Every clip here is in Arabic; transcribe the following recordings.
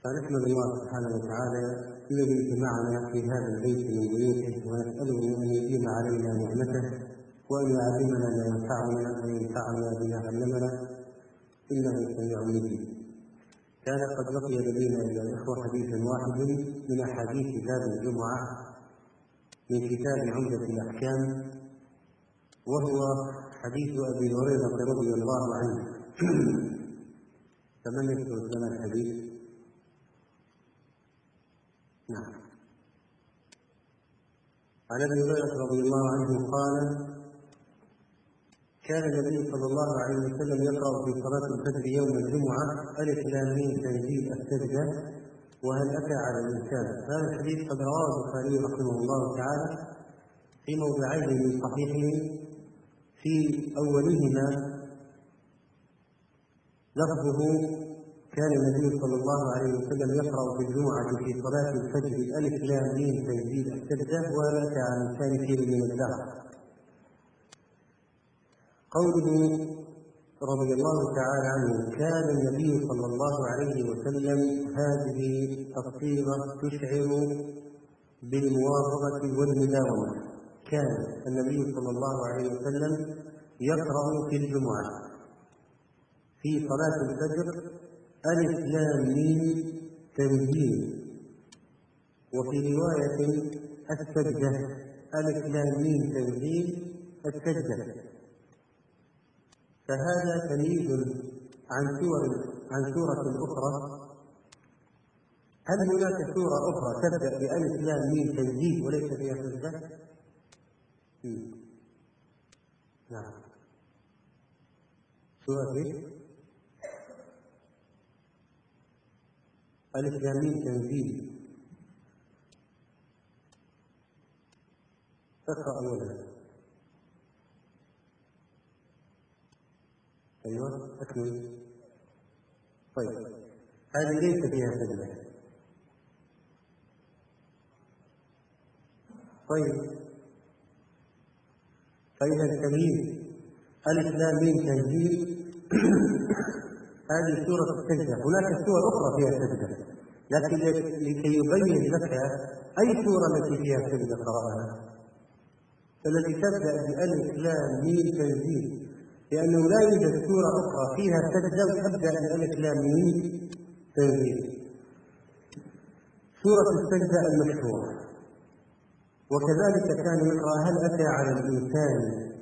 فنحمد الله سبحانه وتعالى الذي جمعنا في هذا البيت من بيوته، ونسأله أن يديم علينا نعمته وأن يعلمنا ما ينفعنا وينفعنا بما علمنا، إنه سميع مجيب. كان قد بقي لدينا أيها الإخوة حديث واحد من أحاديث باب الجمعة من كتاب عمدة الأحكام، وهو حديث أبي هريرة رضي الله عنه. فمن يذكر لنا الحديث؟ نعم. عن ابي هريره رضي الله عنه قال: كان النبي صلى الله عليه وسلم يقرأ في صلاة الفجر يوم الجمعة ألف لام ميم تنزيل السجدة وهل أتى على الإنسان. هذا الحديث قد رواه البخاري رحمه الله تعالى في موضعين من صحيحه، في أولهما لفظه: كان النبي صلى الله عليه وسلم يقرأ في الجمعة في صلاة الفجر ألف لام ميم تنزيل السجدة وهل أتى على الإنسان شيء من الدهر. قوله رضي الله تعالى عنه كان النبي صلى الله عليه وسلم، هذه الصيغة تشعر بالمواظبة والمداومة. كان النبي صلى الله عليه وسلم يقرأ في الجمعة في صلاة الفجر ألف لام ميم تنزيل، وفي رواية السجدة ألف لام ميم تنزيل السجدة. فهذا تمييز عن سورة أخرى. هل هناك سورة أخرى تبدأ بألف لام ميم تنزيل وليس فيها سجدة؟ نعم. سورة ألف لام ميم تنزيل. اقرأ أولا. أيوة أكمل. طيب هذه ليس فيها سجدة. طيب فإذا التمييز ألف لام ميم تنزيل هذه سورة السجدة. هناك سور أخرى فيها سجدة، لكن لكي يبين لك أي سورة التي فيها سجدة قرأها، التي تبدأ بألف لام ميم تنزيل، لأنه لا يوجد سورة أخرى فيها سجدة وتبدأ بألف لام ميم تنزيل. سورة السجدة المشهورة. وكذلك كان يقرأ هل أتى على الإنسان.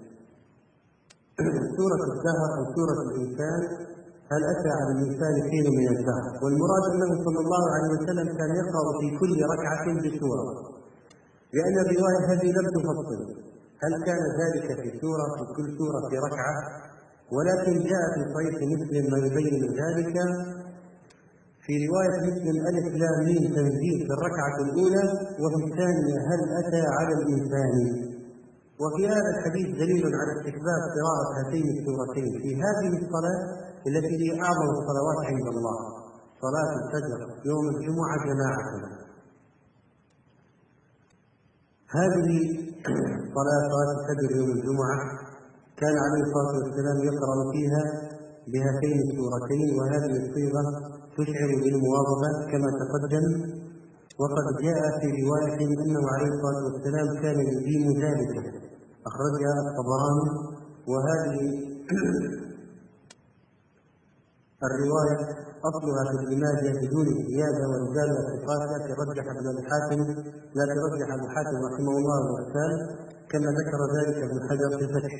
سورة الدهر أو سورة الإنسان هل أتى على الإنسان حين من الدهر، والمراد أنه صلى الله عليه وسلم كان يقرأ في كل ركعة بسورة، لأن الرواية هذه لم تفصل هل كان ذلك في سورة في كل سورة في ركعة، ولكن جاء في صحيح مسلم ما يبين ذلك في رواية مسلم ألف لام ميم تنزيل في الركعة الأولى، وفي الثانية هل أتى على الإنسان. وفي هذا الحديث دليل على استحباب قراءة هاتين السورتين في هذه الصلاة التي هي أعظم الصلوات عند الله، صلاة الفجر يوم الجمعة جماعة. هذه صلاة الفجر يوم الجمعة كان عليه الصلاة والسلام يقرأ فيها بهاتين السورتين، وهذه الصيغة تشعر بالمواظبة كما تقدم. وقد جاء في رواية أنه عليه الصلاة والسلام كان يديم ذلك، أخرجها الطبراني. وهذه الرواية أصلها في ابن ماجه بدون زيادة ورجالها ثقات، لكن رجح ابن الحاتم أبو حاتم رحمه الله الرسال كما ذكر ذلك ابن حجر في الفتح.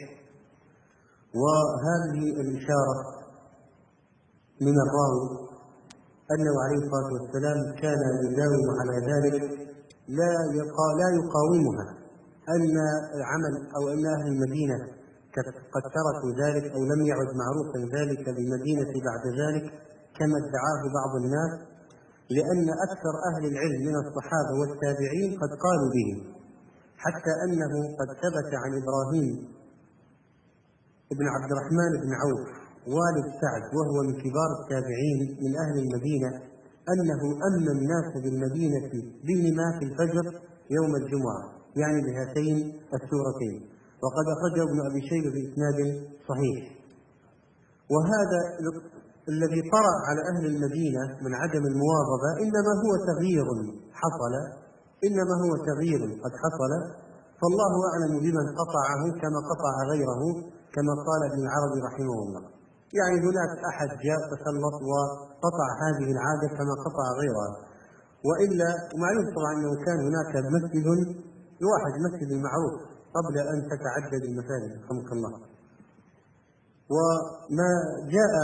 وهذه الإشارة من الراوي أنه عليه الصلاة والسلام كان يداوم على ذلك، لا يقاومها، أن عمل أو أن أهل المدينة قد تركوا ذلك أو لم يعد معروفا ذلك بالمدينة بعد ذلك كما ادعاه بعض الناس، لأن أكثر أهل العلم من الصحابة والتابعين قد قالوا به، حتى أنه قد ثبت عن إبراهيم بن عبد الرحمن بن عوف والد سعد وهو من كبار التابعين من أهل المدينة أنه أمن الناس بالمدينة بهما في الفجر يوم الجمعة، يعني بهاتين السورتين، وقد أخرجه ابن أبي شيبة بإسناد صحيح. وهذا الذي طرأ على أهل المدينة من عدم المواظبة إنما هو تغيير حصل، إنما هو تغيير قد حصل، فالله أعلم بمن قطعه كما قطع غيره، كما قال ابن العربي رحمه الله. يعني هناك أحد جاء تسلط وقطع هذه العادة كما قطع غيرها، وإلا معلوم طبعا أنه كان هناك مسجد واحد، مسجد المعروف، قبل أن تتعدد المساجد رحمك الله. وما جاء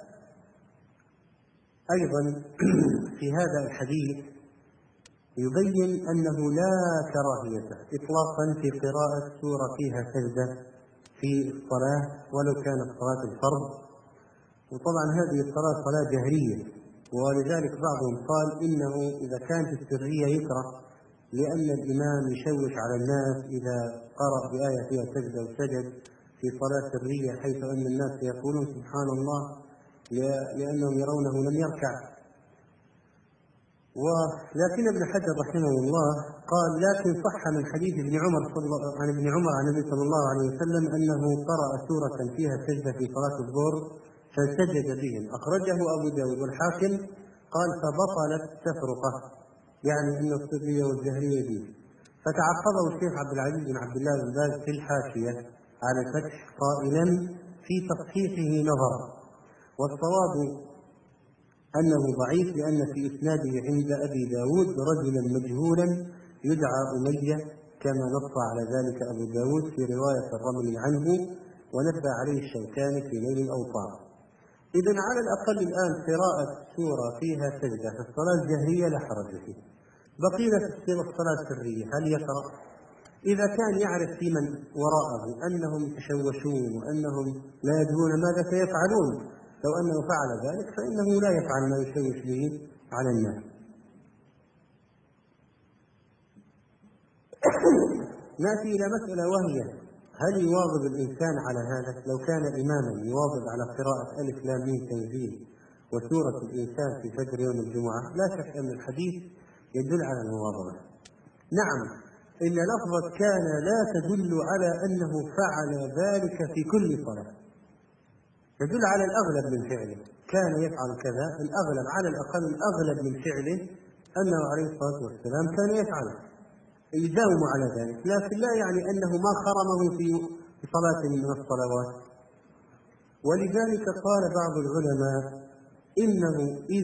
أيضا في هذا الحديث يبين أنه لا كراهية إطلاقا في قراءة سورة فيها سجدة في الصلاة ولو كانت صلاة الفرض. وطبعا هذه الصلاة صلاة جهرية، ولذلك بعضهم قال إنه إذا كانت السرية يكره، لأن الإمام يشوش على الناس إذا قرأ بآية فيها سجدة وسجد في صلاة سرية، حيث أن الناس يقولون سبحان الله لأنهم يرونه لم يركع. ولكن ابن حجر رحمه الله قال لكن صح من حديث ابن عمر عن ابن عمر عن النبي صلى الله عليه وسلم أنه قرأ سورة فيها سجدة في صلاة الظهر فسجد بهم، أخرجه أبو داود والحاكم، قال فبطلت تفرقة، يعني أن السرية والجهرية به. فتعقبه الشيخ عبد العزيز بن عبد الله بن باز في الحاشية على الفتح قائلا في تصحيحه نظر، والصواب أنه ضعيف لأن في إسناده عند أبي داود رجلا مجهولا يدعى أمية، كما نص على ذلك أبو داود في رواية الرملي عنه، ونبه عليه الشوكاني في نيل الأوطار. إذن على الأقل الآن قراءة سورة فيها سجدة في الصلاة الجهرية لا حرج فيه. بقينا في الصلاة السرية هل يقرأ؟ إذا كان يعرف في من وراءه أنهم يتشوشون وأنهم لا يدرون ماذا سيفعلون، لو أنه فعل ذلك فإنه لا يفعل ما يشوش به على الناس. نأتي إلى مسألة وهي هل يواظب الإنسان على هذا؟ لو كان إماما يواظب على قراءة ألف لام ميم تنزيل وسورة الإنسان في فجر يوم الجمعة، لا شك أن الحديث يدل على المواظبة. نعم، إن لفظة كان لا تدل على أنه فعل ذلك في كل صلاة، يدل على الأغلب من فعله، كان يفعل كذا، الأغلب على الأقل الأغلب من فعله أنه عليه الصلاة والسلام كان يفعله، يداوم على ذلك، لكن لا يعني أنه ما خرمه في صلاة من الصلوات. ولذلك قال بعض العلماء إنه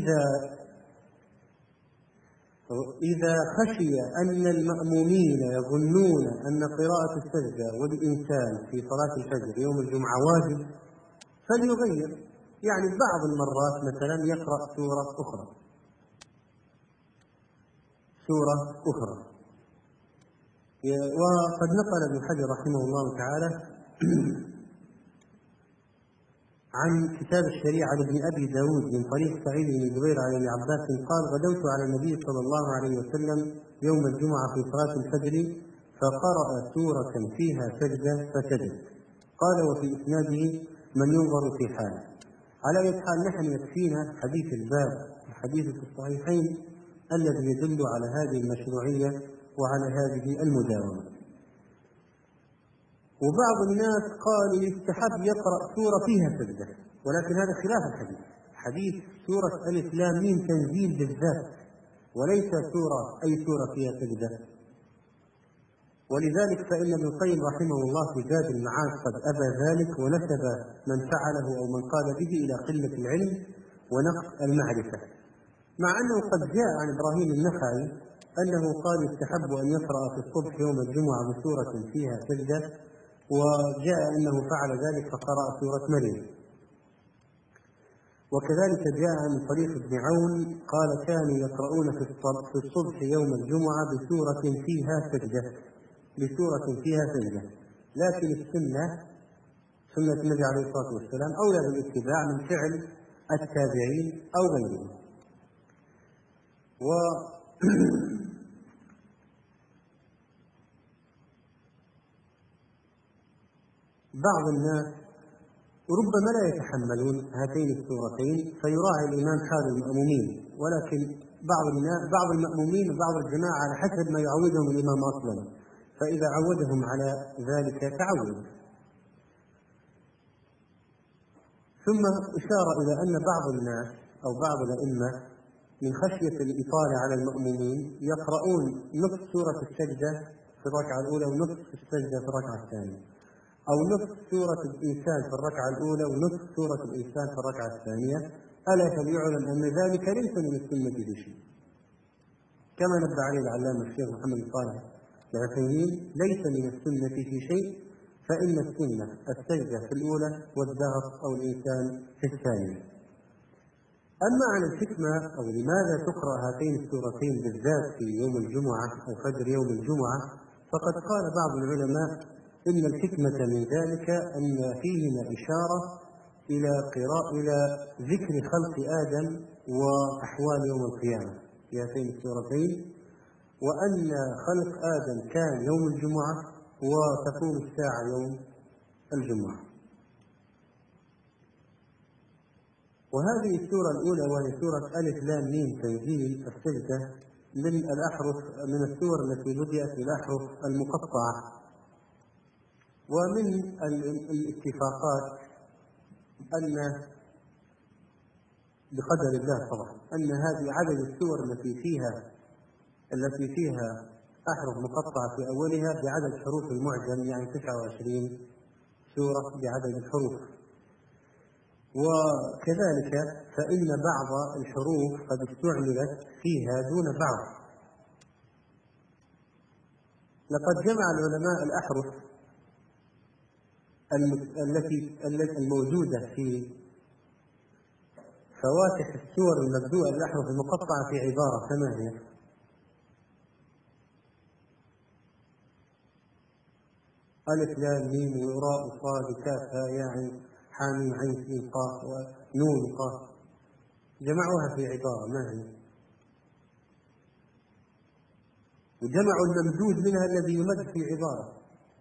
إذا خشي أن المأمومين يظنون أن قراءة السجدة والإنسان في صلاة الفجر يوم الجمعة واجب فليغير، يعني بعض المرات مثلا يقرأ سورة أخرى. وقد نقل ابن حجر رحمه الله تعالى عن كتاب الشريعة لابن أبي داود من طريق سعيد بن جبير عن ابن عباس قال غدوت على النبي صلى الله عليه وسلم يوم الجمعة في صلاة الفجر فقرأ سورة فيها سجدة فسجد. قال وفي إسناده من ينظر في حاله. على أي حال نحن يكفينا حديث الباب الحديث في الصحيحين الذي يدل على هذه المشروعية وعلى هذه المداومة. وبعض الناس قالوا يستحب يقرأ سورة فيها سجدة، ولكن هذا خلاف الحديث. حديث سورة ألف لام ميم تنزيل بالذات، وليس أي سورة فيها سجدة. ولذلك فإن ابن القيم رحمه الله في زاد المعاد قد أبى ذلك، ونسب من فعله أو من قال به إلى قلة العلم ونقص المعرفة، مع أنه قد جاء عن إبراهيم النخعي أنه قال يستحب أن يقرأ في الصبح يوم الجمعة بسورة فيها سجدة، وجاء أنه فعل ذلك فقرأ سورة مريم. وكذلك جاء من طريق ابن عون قال كانوا يقرؤون في الصبح يوم الجمعة بسورة فيها سجدة، لكن السنة سنة النبي عليه الصلاة والسلام أولى بالاتباع من فعل التابعين أو غيرهم. بعض الناس ربما لا يتحملون هاتين السورتين فيراعي الإمام حال المأمومين، ولكن بعض المأمومين وبعض الجماعة على حسب ما يعودهم الإمام أصلا، فإذا عودهم على ذلك تعود. ثم إشار إلى أن بعض الناس أو بعض الأئمة من خشية الإطالة على المأمومين يقرؤون نصف سورة السجدة في الركعة الأولى ونصف السجدة في الركعة الثانية، أو نصف سورة الإنسان في الركعة الأولى ونصف سورة الإنسان في الركعة الثانية. ألا فليعلم أن ذلك ليس من السنة بشيء، كما نبه عليه العلامة الشيخ محمد صالح العثيمين: ليس من السنة في شيء، فإن السنة السجدة في الأولى والدهر أو الإنسان في الثانية. أما عن الحكمة أو لماذا تقرأ هاتين السورتين بالذات في يوم الجمعة أو فجر يوم الجمعة، فقد قال بعض العلماء إن الحكمة من ذلك أن فيهما إشارة إلى ذكر خلق آدم وأحوال يوم القيامة في هاتين السورتين، وأن خلق آدم كان يوم الجمعة وتكون الساعة يوم الجمعة. وهذه السورة الأولى وهي سورة ألف لام ميم تنزيل السجدة من السور التي بدأت بالأحرف المقطعة. ومن الاتفاقات أن بقدر الله طبعا أن هذه عدد السور التي فيها أحرف مقطعة في أولها بعدد حروف المعجم، يعني 29 سورة بعدد الحروف. وكذلك فإن بعض الحروف قد استعملت فيها دون بعض. لقد جمع العلماء الأحرف التي الموجودة في فواتح السور المبدوءة بالأحرف المقطعة في عبارة 8: ألف لام ميم وراء صاد كاف يا عين حاميم عين سين قاف ونون قاف، جمعوها في عبارة ما هي، وجمعوا الممدود منها الذي يمد في عبارة: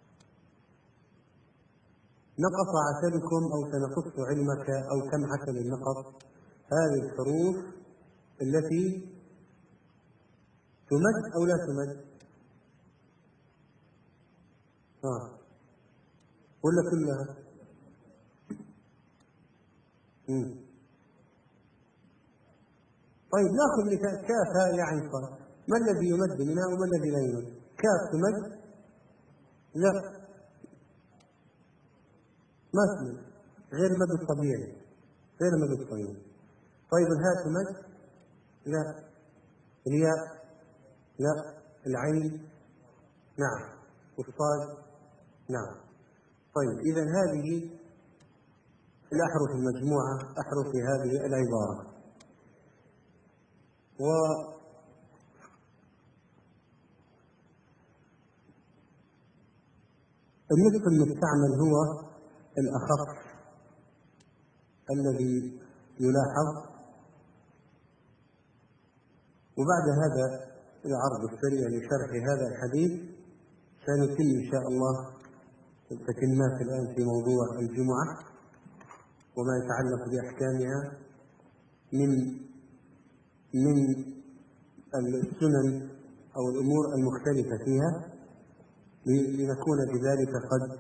نقص عسلكم أو سنقص علمك أو كم عسل نقص. هذه الحروف التي تمد أو لا تمد؟ ولا كلها؟ طيب ناخذ مثال: كاف هاء يا عين صاد، ما الذي يمد منها وما الذي لا يمد؟ كاف تمد؟ لا، ما تمد، غير المد الطبيعي، غير المد الطبيعي. طيب الهاء تمد؟ لا. الياء؟ لا. العين؟ نعم. والصاد؟ نعم. طيب إذا هذه الأحرف المجموعة أحرف في هذه العبارة. والنصف المستعمل هو الأخف الذي يلاحظ. وبعد هذا العرض السريع لشرح هذا الحديث سنتم إن شاء الله التتمات الآن في موضوع الجمعة وما يتعلق بأحكامها من السنن أو الأمور المختلفة فيها، لنكون بذلك قد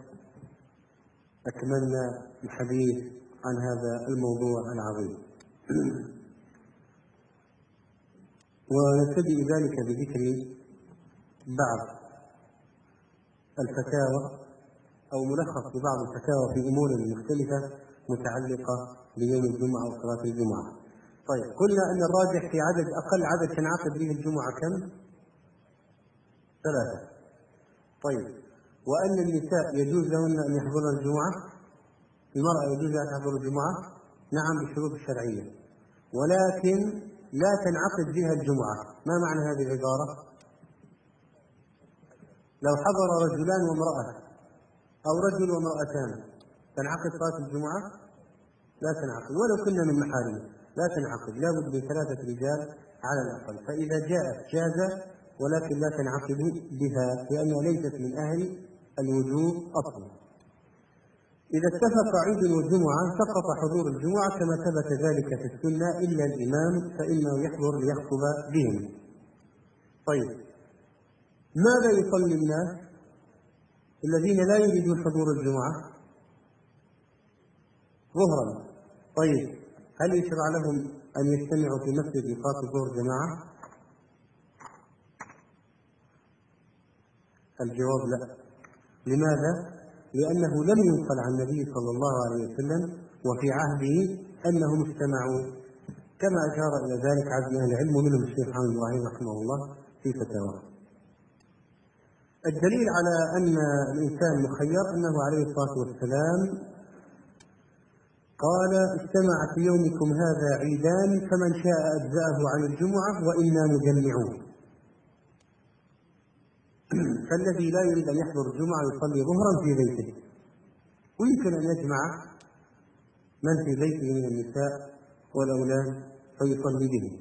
أكملنا الحديث عن هذا الموضوع العظيم. ونبتدئ ذلك بذكر بعض الفتاوى أو ملخص لبعض الفتاوى في أمور مختلفة متعلقة بيوم الجمعة وصلاة الجمعة. طيب، قلنا أن الراجح في أقل عدد تنعقد به الجمعة كم؟ 3. طيب، وأن النساء يجوز لهن أن يحضرن الجمعة، المرأة يجوز لها تحضر الجمعة، نعم بالشروط الشرعية، ولكن لا تنعقد بها الجمعة. ما معنى هذه العبارة؟ لو حضر رجلان وامرأة أو رجل وامرأتان تنعقد صلاة الجمعة؟ لا تنعقد، ولو كنا من محارمه لا تنعقد، لا بد من 3 رجال على الأقل. فإذا جاءت جاز، ولكن لا تنعقد بها لأنها ليست من أهل الوجوب أصلا. إذا اتفق عيد وجمعة سقط حضور الجمعة كما ثبت ذلك في السنة، إلا الإمام فإنه يحضر ليخطب بهم. طيب، ماذا يصلي الناس الذين لا يريدون حضور الجمعة؟ ظهرا. طيب هل يشرع لهم أن يجتمعوا في مسجد يقاتل الظهر جماعة؟ الجواب لا. لماذا؟ لأنه لم ينقل عن النبي صلى الله عليه وسلم وفي عهده أنهم اجتمعوا، كما أشار إلى ذلك عدد أهل العلم ومنهم الشيخ محمد إبراهيم رحمه الله في فتاواه. الدليل على أن الإنسان مخير أنه عليه الصلاة والسلام قال: اجتمع في يومكم هذا عيدان فمن شاء أجزأه عن الجمعة وإنا مجمعون. فالذي لا يريد أن يحضر الجمعة يصلي ظهرا في بيته، ويمكن أن يجمع من في بيته من النساء والأولاد فيصلي بهم.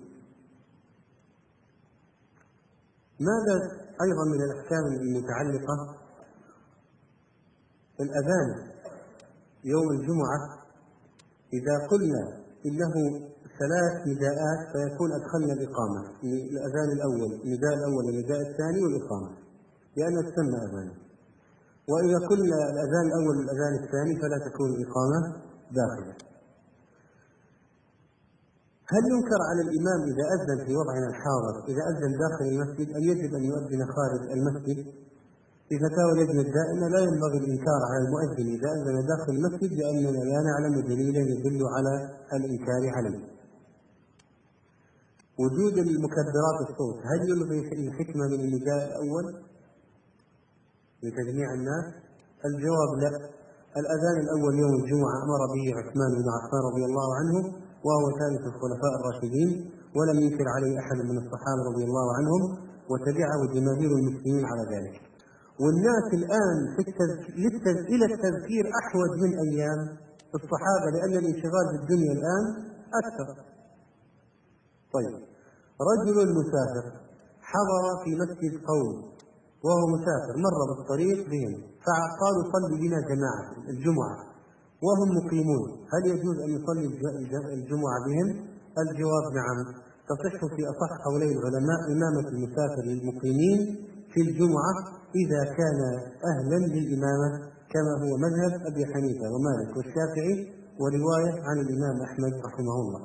ماذا أيضا من الأحكام المتعلقة؟ الأذان يوم الجمعة إذا قلنا إنه 3 نداءات فيكون أدخلنا الإقامة، الأذان الأول، النداء الأول والنداء الثاني والإقامة، لأن تسمى أذان. وإذا قلنا الأذان الأول والأذان الثاني فلا تكون الإقامة داخلة. هل ينكر على الإمام إذا أذن في وضعنا الحاضر إذا أذن داخل المسجد أن يجب أن يؤذن خارج المسجد؟ في فتاوى اللجنة الدائمة لا ينبغي الإنكار على المؤذن إذا أذن داخل المسجد، لأننا لا نعلم دليلا يدل على الإنكار عليه. وجود المكبرات الصوت هل يلغي الحكمة من النداء الأول لتجميع الناس؟ الجواب لا. الأذان الأول يوم الجمعة أمر به عثمان بن عفان رضي الله عنه، وهو ثالث الخلفاء الراشدين، ولم ينكر عليه أحد من الصحابة رضي الله عنهم، وتبعه جماهير المسلمين على ذلك. والناس الآن إلى التذكير أحوج من أيام الصحابة، لأن الانشغال بالدنيا الآن أكثر. طيب، رجل مسافر حضر في مسجد قوم وهو مسافر، مر بالطريق بهم فقالوا: صلي بنا جماعة الجمعة وهم مقيمون، هل يجوز أن يصلي الجمعة بهم؟ الجواب نعم. تصح في أصح قولي العلماء إمامة المسافر للمقيمين في الجمعة إذا كان أهلا للإمامة، كما هو مذهب أبي حنيفة ومالك والشافعي ورواية عن الإمام أحمد رحمه الله.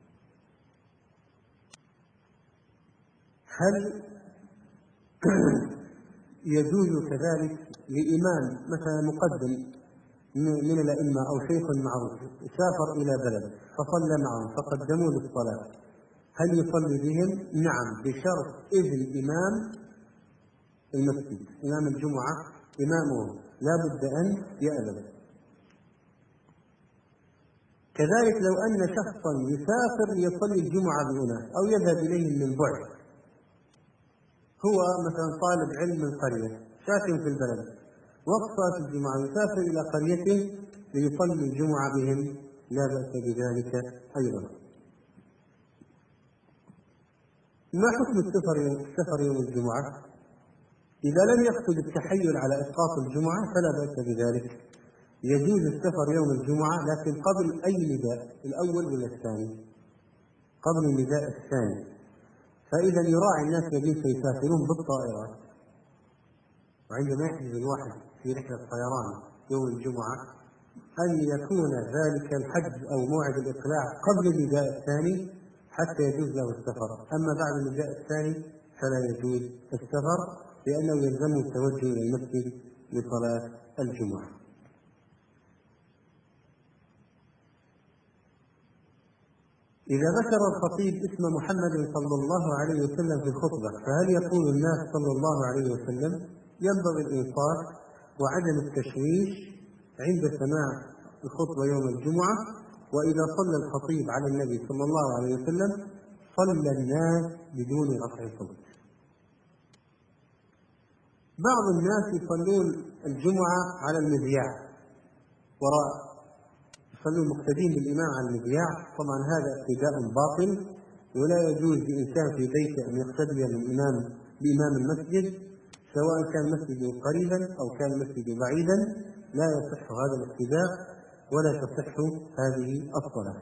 هل يجوز كذلك لإمام مثلا مقدم من الأئمة أو شيخ معروف سافر إلى بلد فصلى معهم فقدموا للصلاة، هل يصلي بهم؟ نعم، بشرط إذن إمام المسجد، إمام الجمعة إمامه لا بد أن يأذن. كذلك لو أن شخصا يسافر يصلي الجمعة بأناس أو يذهب إليهم من بعد، هو مثلا طالب علم من قرية ساكن في البلد، وقت صلاة الجمعة يسافر إلى قريته ليصلي الجمعة بهم، لا بأس بذلك أيضا. ما حكم السفر يوم الجمعة؟ إذا لم يقصد التحيل على إسقاط الجمعة فلا بأس بذلك، يجوز السفر يوم الجمعة لكن قبل أي نداء، الأول ولا الثاني؟ قبل النداء الثاني. فإذا يراعي الناس الذين سيسافرون بالطائرات، وعندما يحجز الواحد في رحلة طيران يوم الجمعة أن يكون ذلك الحجز أو موعد الإقلاع قبل النداء الثاني حتى يجوز له السفر. أما بعد النداء الثاني فلا يجوز السفر، لأنه يلزمه التوجه إلى المسجد لصلاة الجمعة. إذا ذكر الخطيب اسم محمد صلى الله عليه وسلم في الخطبة فهل يقول الناس صلى الله عليه وسلم؟ ينبغي الإنصات وعدم التشويش عند سماع الخطبة يوم الجمعة، وإذا صلى الخطيب على النبي صلى الله عليه وسلم صلى الناس بدون رفع صوت. بعض الناس يصلون الجمعة على المذياع يصلون مقتدين بالإمام على المذياع، طبعا هذا اقتداء باطل، ولا يجوز لإنسان في بيته أن يقتدي بإمام المسجد سواء كان المسجد قريبا أو كان المسجد بعيدا، لا يصح هذا الاقتداء ولا تصح هذه الصلاة.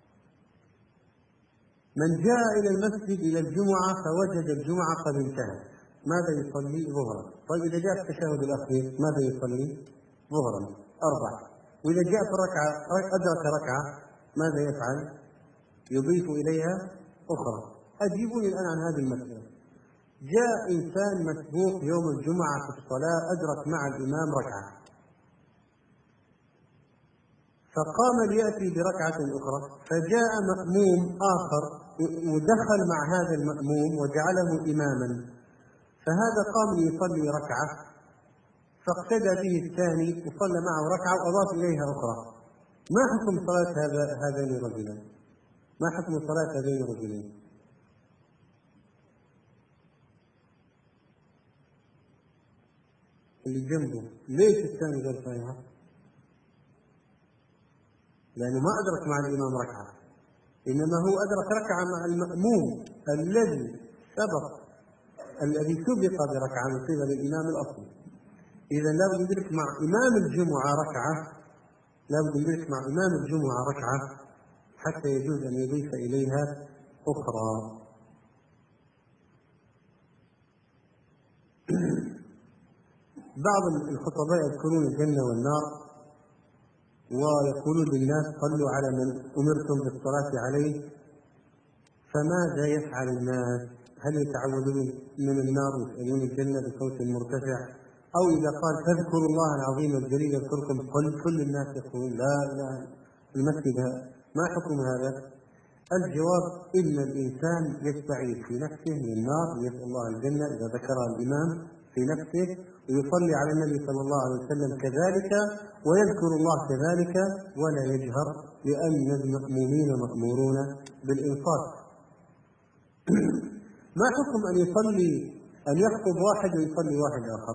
من جاء إلى المسجد إلى الجمعة فوجد الجمعة قد انتهت، ماذا يصلي؟ ظهرا. طيب إذا جاء التشهد الأخير ماذا يصلي؟ ظهرا 4. وإذا جاء في الركعة أدرك ركعة ماذا يفعل؟ يضيف إليها أخرى. أجيبوني الآن عن هذه المسألة. جاء إنسان مسبوق يوم الجمعة في الصلاة، أدرك مع الإمام ركعة، فقام ليأتي بركعة أخرى، فجاء مأموم آخر ودخل مع هذا المأموم وجعله إماما، فهذا قام ليصلي ركعة فاقتدى به الثاني وصلى معه ركعة وأضاف إليها أخرى. ما حكم صلاة هذين الرجلين؟ ما حكم صلاة هذين الرجلين؟ اللي جنبه ليش الثاني غير صحيحة؟ لأنه ما أدرك مع الإمام ركعة، إنما هو أدرك ركعة مع المأموم الذي سبق بركعة من قبل الإمام الأصلي. إذا لا بد يدرك مع إمام الجمعة ركعة، لا بد يدرك مع إمام الجمعة ركعة حتى يجوز أن يضيف إليها أخرى. بعض الخطباء يذكرون الجنة والنار ويقولون للناس صلوا على من أمرتم بالصلاة عليه، فماذا يفعل الناس؟ هل يتعوذون من النار ويسألون الجنة بصوت مرتفع؟ أو إذا قال تذكروا الله العظيم الجليل يذكركم كل الناس يقولون لا إله المسجد؟ ما حكم هذا؟ الجواب إن الإنسان يستعيذ في نفسه من النار ويسأل الله الجنة إذا ذكرها الإمام في نفسه، ويصلي على النبي صلى الله عليه وسلم كذلك، ويذكر الله كذلك ولا يجهر، لأن المأمومين مأمورون بالإنصات. ما حكم أن يخطب واحد ويصلي واحد آخر؟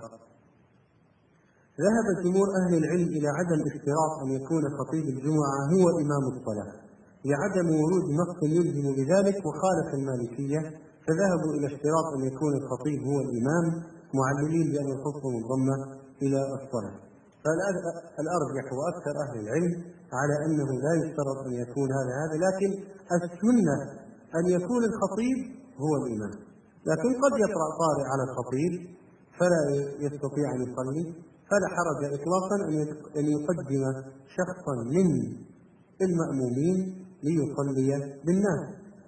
ذهب جمهور أهل العلم إلى عدم اشتراط أن يكون خطيب الجمعة هو إمام الصلاة لعدم ورود نص يلزم بذلك، وخالف المالكية فذهبوا إلى اشتراط أن يكون الخطيب هو الإمام، معللين بأن الخطبة منضمة إلى الصلاة. فالأرجح وأكثر أهل العلم على أنه لا يشترط أن يكون هذا، لكن السنة أن يكون الخطيب هو الإمام، لكن قد يقرأ قارئ على الخطيب فلا يستطيع أن يصلي، فلا حرج إطلاقا أن يقدم شخصا من المأمومين ليصلي بالناس.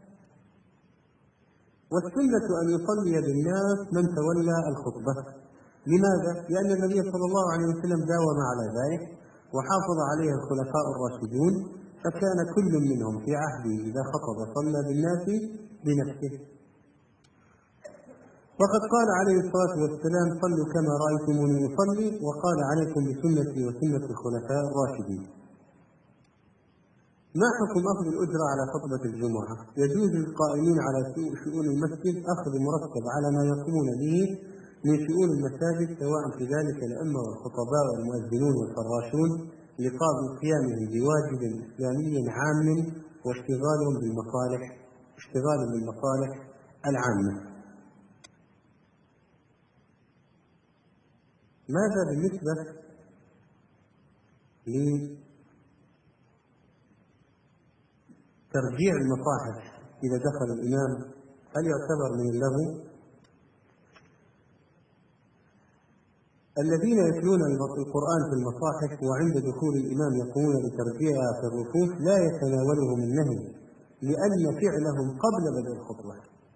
والسنة أن يصلي بالناس من تولى الخطبة. لماذا؟ لأن النبي صلى الله عليه وسلم داوم على ذلك وحافظ عليه الخلفاء الراشدون، فكان كل منهم في عهده إذا خطب صلى بالناس بنفسه. وقد قال عليه الصلاة والسلام صلوا كما رأيتموني أصلي، وقال عليكم بسنتي وسنة الخلفاء الراشدين. ما حكم أخذ الأجرة على خطبة الجمعة؟ يجوز للقائمين على شؤون المسجد أخذ مرتب على ما يقومون به من شؤون المساجد، سواء في ذلك الأئمة والخطباء والمؤذنون والفراشون، لقابل قيامهم بواجب إسلامي عام واشتغالهم بالمصالح العامة. ماذا بالنسبة لترجيع المصاحف إذا دخل الإمام؟ هل يعتبر من اللغو؟ الذين يتلون القرآن في المصاحف وعند دخول الإمام يقومون بترجيعها في الركوع لا يتناولهم النهي، لأن فعلهم قبل بدء الخطبة،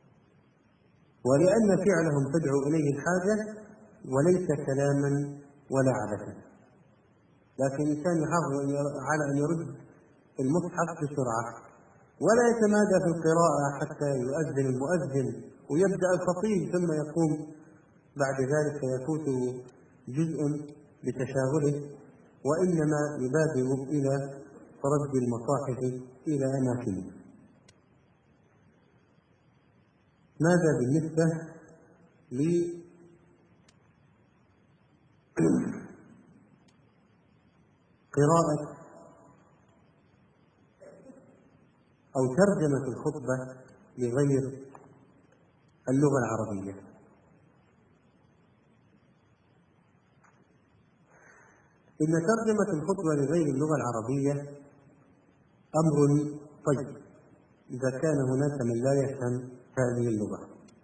ولأن فعلهم تدعو إليه الحاجة وليس كلاما ولا عبثا. لكن الإنسان يحافظ على أن يرد المصحف بسرعة ولا يتمادى في القراءة حتى يؤذن المؤذن ويبدأ الخطيب ثم يقوم بعد ذلك فيفوته جزء بتشاغله، وإنما يبادر إلى رد المصاحف إلى أماكنه. ماذا بالنسبة لقراءة أو ترجمة الخطبة لغير اللغة العربية؟ إن ترجمة الخطبة لغير اللغة العربية أمر طيب إذا كان هناك من لا يفهم هذه اللغة.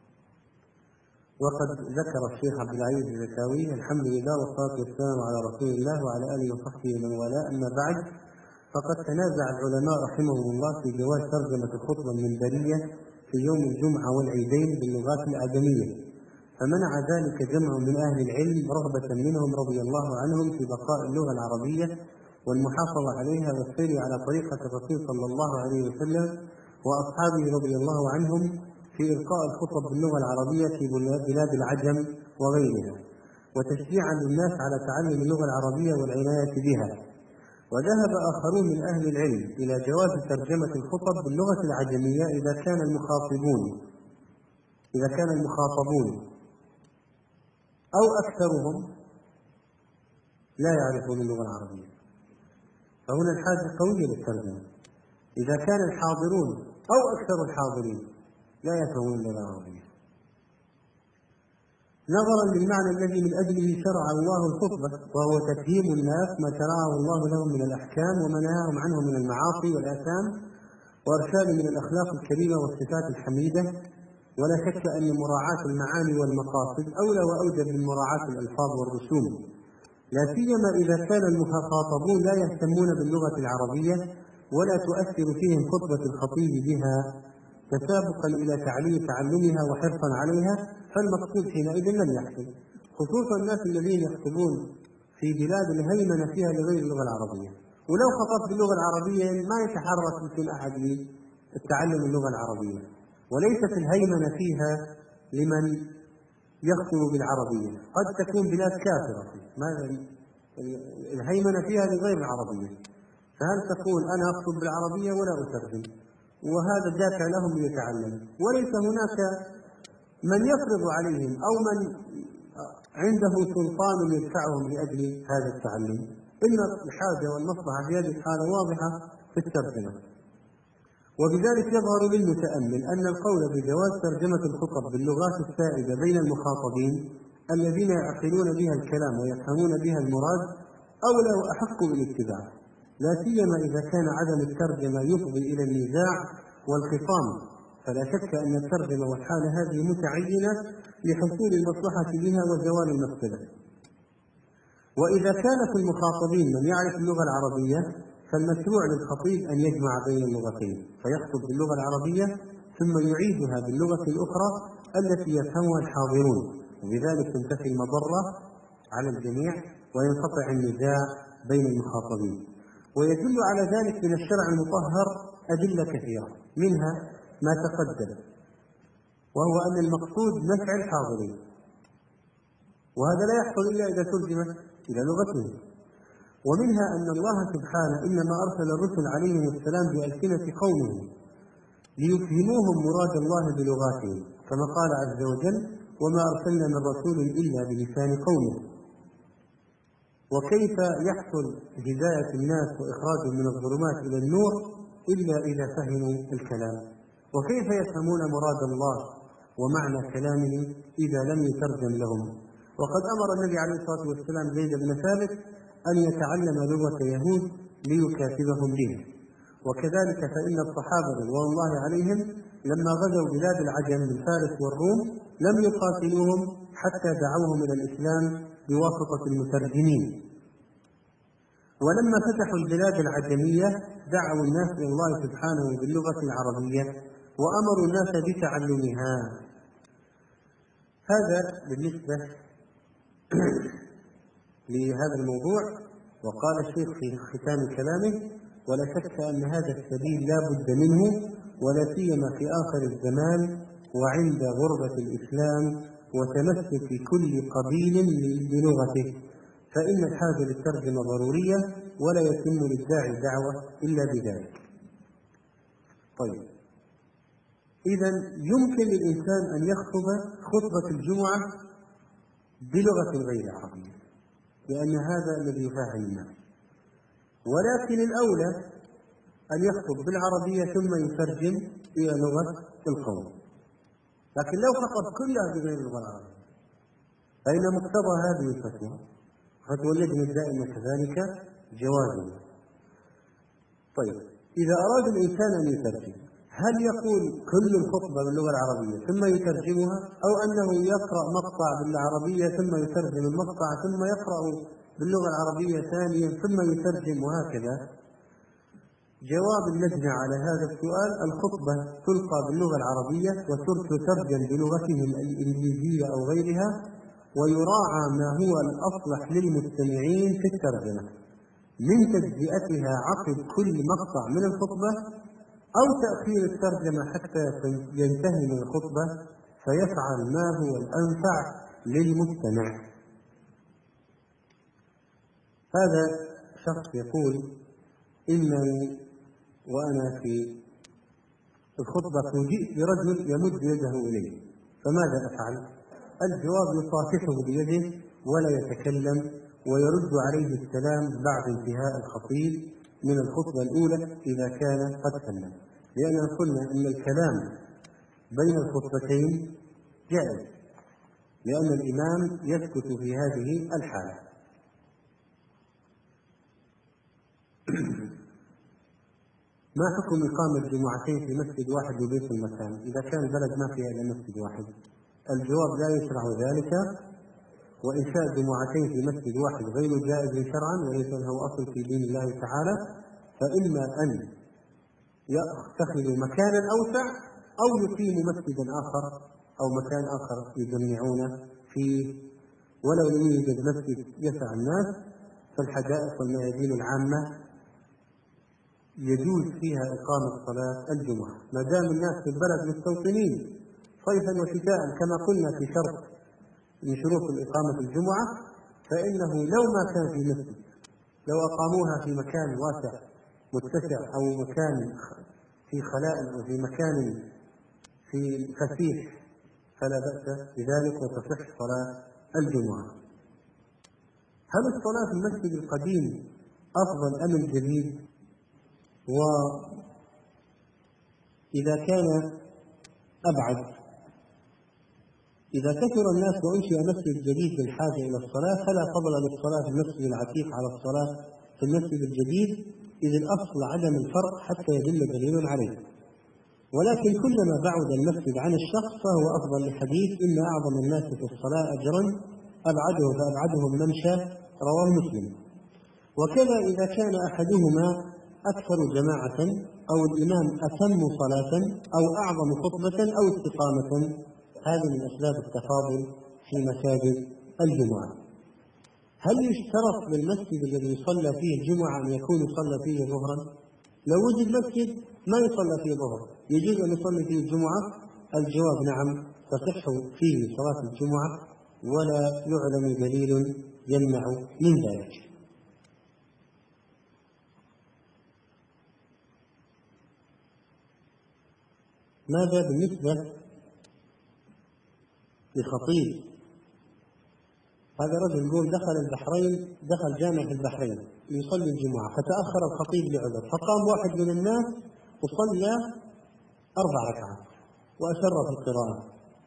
وقد ذكر الشيخ عبد العزيز الزكاوي الحمد لله والصلاة والسلام على رسول الله وعلى آله وصحبه ومن والاه، أما بعد، فقد تنازع العلماء رحمهم الله في جواز ترجمة الخطبة المنبرية في يوم الجمعة والعيدين باللغات الأعجمية، فمنع ذلك جمع من أهل العلم رغبة منهم رضي الله عنهم في بقاء اللغة العربية والمحافظة عليها والسير على طريقة الرسول صلى الله عليه وسلم وأصحابه رضي الله عنهم في إلقاء الخطب باللغة العربية في بلاد العجم وغيرها، وتشجيعا للناس على تعلم اللغة العربية والعناية بها. وذهب آخرون من أهل العلم إلى جواز ترجمة الخطب باللغة العجمية إذا كان المخاطبون أو أكثرهم لا يعرفون اللغة العربية، فهنا الحاجة قوية للترجمة. إذا كان الحاضرون أو أكثر الحاضرين لا يفهمون اللغة العربية، نظرا للمعنى الذي من أجله شرع الله الخطبة، وهو تفهيم الناس ما شرعه الله لهم من الأحكام وما نهاهم عنه من المعاصي والآثام، وإرشاد من الأخلاق الكريمة والصفات الحميدة. ولا شك أن مراعاة المعاني والمقاصد أولى وأوجب من مراعاة الألفاظ والرسوم، لا سيما إذا كان المخاطبون لا يهتمون باللغة العربية ولا تؤثر فيهم خطبة الخطيب بها تسابقا إلى تعلمها وحرصا عليها، فالمقصود حينئذ لم يحصل، خصوصا الناس الذين يخطبون في بلاد الهيمنة فيها لغير اللغة العربية. ولو خطبت باللغة العربية ما يتحرك يمكن أحد للتعلم اللغة العربية، وليست الهيمنة فيها لمن يخطب بالعربية، قد تكون بلاد كافرة الهيمنة فيها لغير العربية، فهل تقول أنا أخطب بالعربية ولا أترجم؟ وهذا دافع لهم ليتعلم، وليس هناك من يفرض عليهم أو من عنده سلطان يدفعهم لأجل هذا التعلم، إن الحاجة والمصلحة في هذه الحالة واضحة في الترجمة. وبذلك يظهر للمتأمل أن القول بجواز ترجمة الخطب باللغات السائدة بين المخاطبين الذين يعقلون بها الكلام ويفهمون بها المراد أولى وأحق بالاتباع، لا سيما إذا كان عدم الترجمة يفضي إلى النزاع والخصام، فلا شك أن الترجمة والحالة هذه متعينة لحصول المصلحة بها وزوال المفسدة. وإذا كان في المخاطبين من يعرف اللغة العربية فالمشروع للخطيب أن يجمع بين اللغتين، فيخطب باللغة العربية ثم يعيدها باللغة الأخرى التي يفهمها الحاضرون، وبذلك تنتفي المضرة على الجميع وينقطع النزاع بين المخاطبين. ويدل على ذلك من الشرع المطهر أدلة كثيرة، منها ما تقدم وهو أن المقصود نفع الحاضرين، وهذا لا يحصل إلا إذا ترجمت إلى لغتهم. ومنها أن الله سبحانه إنما أرسل الرسل عليهم السلام بألسنة قومهم ليفهموهم مراد الله بلغاتهم، كما قال عز وجل وما أرسلنا من رسول إلا بلسان قومه. وكيف يحصل هداية الناس وإخراجهم من الظلمات إلى النور إلا إذا فهموا الكلام؟ وكيف يفهمون مراد الله ومعنى كلامه إذا لم يترجم لهم؟ وقد أمر النبي عليه الصلاة والسلام زيد بن ثابت أن يتعلم لغة يهود ليكاتبهم بها. وكذلك فإن الصحابة رضوان الله عليهم لما غزوا بلاد العجم من فارس والروم لم يقاتلوهم حتى دعوهم إلى الإسلام بواسطة المترجمين. ولما فتحوا البلاد العجمية دعوا الناس إلى الله سبحانه باللغة العربية وأمروا الناس بتعلمها. هذا بالنسبة لهذا الموضوع. وقال الشيخ في ختام كلامه ولا شك أن هذا السبيل لا بد منه، ولا سيما في آخر الزمان وعند غربة الإسلام وتمسك كل قبيل بلغته، فإن الحاجة للترجمة ضرورية ولا يتم للداعي دعوة إلا بذلك. طيب، إذن يمكن للإنسان أن يخطب خطبة الجمعة بلغة غير عربية لأن هذا الذي يفهم الناس، ولكن الأولى أن يخطب بالعربية ثم يترجم إلى لغة القوم. لكن لو خطب كلها بغير اللغة العربية فإن مقتضى هذه فتوى اللجنة الدائمة كذلك جوازه. طيب، إذا أراد الإنسان أن يترجم هل يقول كل الخطبة باللغة العربية ثم يترجمها، أو أنه يقرأ مقطع بالعربية ثم يترجم المقطع ثم يقرأ باللغة العربية ثانيا ثم يترجم وهكذا؟ جواب اللجنة على هذا السؤال: الخطبة تلقى باللغة العربية وتترجم بلغتهم الإنجليزية أو غيرها، ويراعى ما هو الأصلح للمستمعين في الترجمة من تجزئتها عقب كل مقطع من الخطبة، أو تأخير الترجمة حتى ينتهي من الخطبة فيفعل ما هو الأنفع للمستمع. هذا شخص يقول: إنني وأنا في الخطبة فوجئت برجل يمد يده إلي، فماذا أفعل؟ الجواب: يصافحه بيده ولا يتكلم، ويرد عليه السلام بعد انتهاء الخطيب من الخطبة الأولى إذا كان قد سلم، لأننا قلنا أن الكلام بين الخطبتين جائز، لأن الإمام يسكت في هذه الحالة. ما حكم إقامة جمعتين في مسجد واحد وبيت المكان إذا كان البلد ما فيها إلا مسجد واحد؟ الجواب: لا يشرع ذلك، وإنشاء جمعتين في مسجد واحد غير جائز شرعا وليس له أصل في دين الله تعالى، فإما أن يتخذوا مكانا أوسع أو يقيموا مسجدا آخر أو مكان آخر يجمعون فيه، ولو لم يوجد مسجد يسع الناس فالحدائق والميادين العامة يجوز فيها إقامة صلاة الجمعة ما دام الناس في البلد مستوطنين صيفا وشتاء كما قلنا في شرط من شروط إقامة الجمعة، فإنه لو ما كان في مسجد لو أقاموها في مكان واسع متسع أو مكان في خلاء أو في مكان في فسيح فلا بأس بذلك وتصح صلاة الجمعة. هل الصلاة في المسجد القديم أفضل أم الجديد؟ وإذا كان أبعد، إذا كثر الناس وأنشئ مسجد جديد بالحاجة إلى الصلاة فلا فضل للصلاة في المسجد العتيق على الصلاة في المسجد الجديد، إذ الأصل عدم الفرق حتى يدل دليل عليه، ولكن كلما بعد المسجد عن الشخص فهو أفضل، لحديث: إن أعظم الناس في الصلاة أجرا فأبعدهم ممشى، رواه مسلم. وكذا إذا كان أحدهما أكثر جماعة أو الإمام أتم صلاة أو أعظم خطبة أو استقامة، هذه من أسباب التفاضل في مساجد الجمعة. هل يشترط للمسجد الذي يصلى فيه الجمعة أن يكون يصلى فيه ظهرا؟ لو وجد مسجد ما يصلى فيه ظهر يجوز أن يصلي فيه الجمعة؟ الجواب: نعم، تصح فيه صلاة الجمعة ولا يعلم دليل يمنع من ذلك. ماذا بالنسبة لخطيب؟ هذا رجل يقول: دخل جامع في البحرين يصلي الجمعة فتأخر الخطيب لعذر، فقام واحد من الناس وصلى 4 ركعات وأسر في القراءة،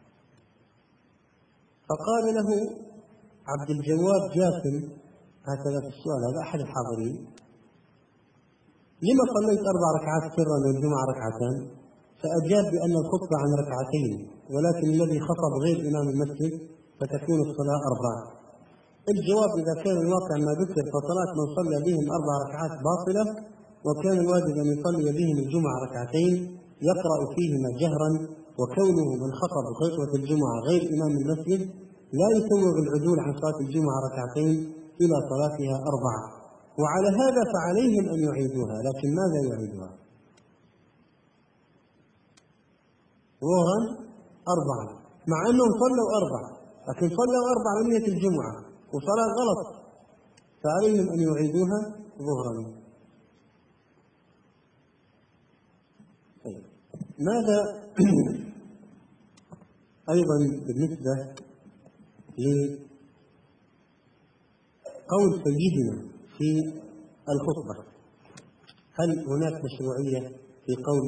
فقال له عبد الجواد جاسم هكذا في السؤال، هذا أحد الحاضرين: لما صليت 4 ركعات سرا والجمعة 2 ركعتان؟ فأجاب بأن الخطبة عن 2 ركعتين، ولكن الذي خطب غير إمام المسجد فتكون الصلاة 4. الجواب: إذا كان الواقع ما ذكر فصلاة من صلى بهم 4 ركعات باطلة، وكان الواجب أن يصلي بهم الجمعة 2 ركعتين يقرأ فيهما جهرا، وكونه من خطب خطبة الجمعة غير إمام المسجد لا يسوغ العدول عن صلاة الجمعة 2 ركعتين إلى صلاتها 4، وعلى هذا فعليهم أن يعيدوها. لكن ماذا يعيدوها؟ ظهرا 4 مع أنهم صلوا 4، لكن صلوا 4 نية الجمعة وصلاة غلط، فعليهم أن يعيدوها ظهرا. طيب. ماذا أيضا بالنسبة لقول سيدنا في الخطبة؟ هل هناك مشروعية في قول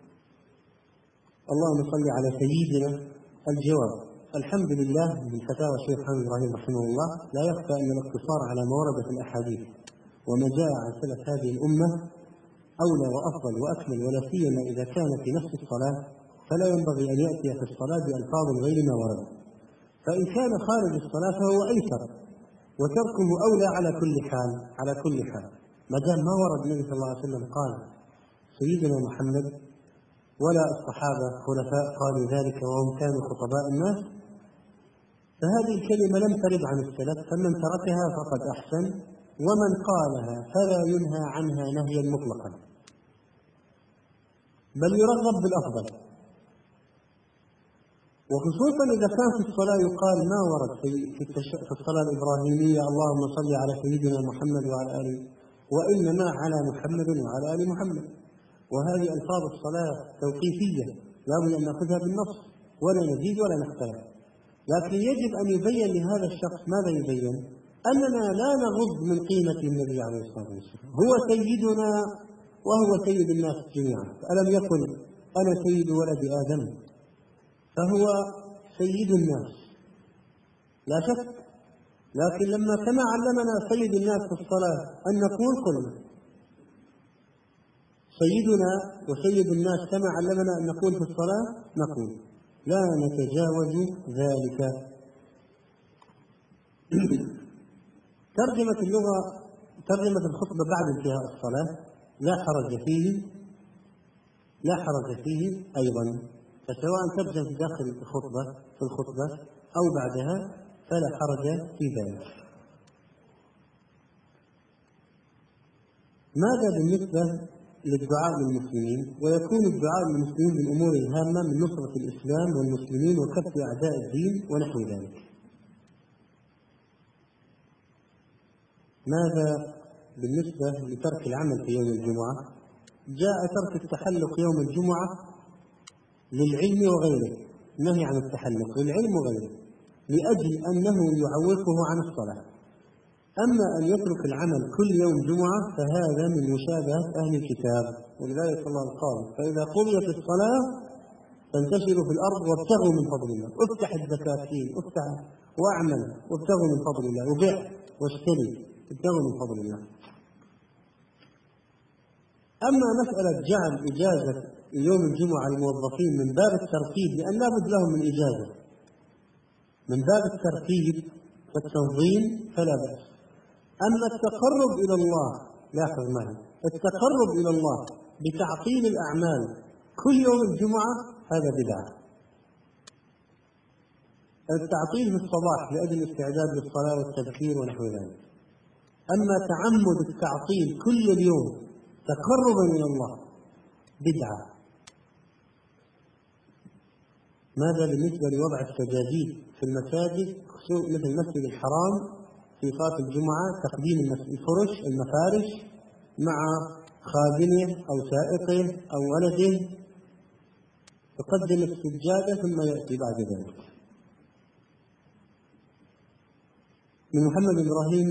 اللهم صل على سيدنا؟ الجواب: الحمد لله من فتاوى الشيخ محمد إبراهيم رحمه الله لا يخفى أن الاقتصار على ما ورد في الأحاديث وما جاء عن سلف هذه الأمة أولى وأفضل وأكمل، ولا سيما إذا كان في نفس الصلاة، فلا ينبغي أن يأتي في الصلاة بألفاظ غير ما ورد، فإن كان خارج الصلاة فهو أيسر، وتركه أولى على كل حال ما دام ما ورد النبي صلى الله عليه وسلم قال سيدنا محمد ولا الصحابة خلفاء قالوا ذلك وهم كانوا خطباء الناس، فهذه الكلمة لم ترد عن السلف، فمن تركها فقد أحسن، ومن قالها فلا ينهى عنها نهيا مطلقا، بل يرغب بالأفضل. وخصوصا إذا كان في الصلاة يقال ما ورد في الصلاة الإبراهيمية اللهم صل على سيدنا محمد وعلى آله، وإنما على محمد وعلى آل محمد، وهذه ألفاظ الصلاة توقيفية لا بد أن نأخذها بالنص ولا نزيد ولا نختلف. لكن يجب أن يبين لهذا الشخص، ماذا يبين؟ أننا لا نغض من قيمة النبي عليه الصلاة والسلام، هو سيدنا وهو سيد الناس جميعا، ألم يقل أنا سيد ولد آدم؟ فهو سيد الناس لا شك. لكن لما كما علمنا سيد الناس في الصلاة أن نقول كلنا سيدنا وسيد الناس كما علمنا أن نقول في الصلاة نقول، لا نتجاوز ذلك. ترجمة اللغة، ترجمة الخطبة بعد انتهاء الصلاة لا حرج فيه أيضا، فسواء ترجم في داخل الخطبة أو بعدها فلا حرج في ذلك. ماذا بالنسبة للدعاء للمسلمين؟ ويكون الدعاء للمسلمين من الأمور الهامة من نصرة الإسلام والمسلمين وكف أعداء الدين ونحو ذلك. ماذا بالنسبة لترك العمل في يوم الجمعة؟ جاء ترك التحلق يوم الجمعة للعلم وغيره، نهي عن التحلق للعلم وغيره لأجل أنه يعوقه عن الصلاة. أما أن يترك العمل كل يوم جمعة فهذا من مشابهة أهل الكتاب، ولذلك الله قال فإذا قضيت الصلاة فانتشروا في الأرض وابتغوا من فضل الله. افتح الزكاتين، افتح واعمل وابتغوا من فضل الله، وبيع واشتري ابتغوا من فضل الله. أما مسألة جعل إجازة يوم الجمعة للموظفين من باب الترتيب لأن لا بد لهم من إجازة، من باب الترتيب والتنظيم فلا بأس. أما التقرب إلى الله، لاحظ معي، التقرب إلى الله بتعطيل الأعمال كل يوم الجمعة هذا بدعة. التعطيل في الصباح لأجل الاستعداد للصلاة والتذكير ونحو ذلك. أما تعمد التعطيل كل اليوم تقربا إلى الله بدعة. ماذا بالنسبة لوضع السجاجيد في المساجد مثل المسجد الحرام في صلاة الجمعة، تقديم الفرش المفارش مع خادمه أو سائقه أو ولده، يقدم السجادة ثم يأتي بعد ذلك. من محمد إبراهيم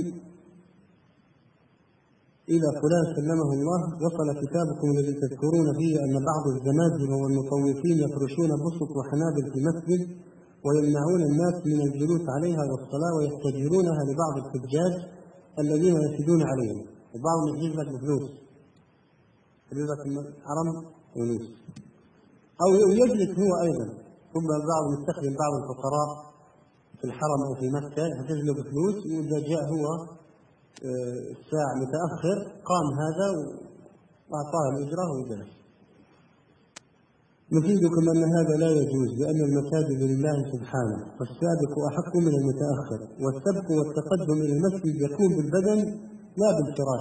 إلى فلان سلمه الله: وصل كتابكم الذي تذكرون فيه أن بعض الزنادقة والمطوفين يفرشون بسط وحنابل في المسجد ويمنعون الناس من الجلوس عليها والصلاة ويحتجرونها لبعض الحجاج الذين يفدون عليهم، وبعضهم يحجز لك بفلوس، يحجز لك حرم فلوس، أو يجلس هو أيضا، ثم البعض يستخدم بعض الفقراء في الحرم أو في مكة يحجز له بفلوس، وإذا جاء هو الساعة متأخر قام هذا وأعطاه الأجرة وجلس. نفيدكم أن هذا لا يجوز، لأن المساجد لله سبحانه، والسابق أحق من المتأخر، والسبق والتقدم إلى المسجد يكون بالبدن لا بالفراش،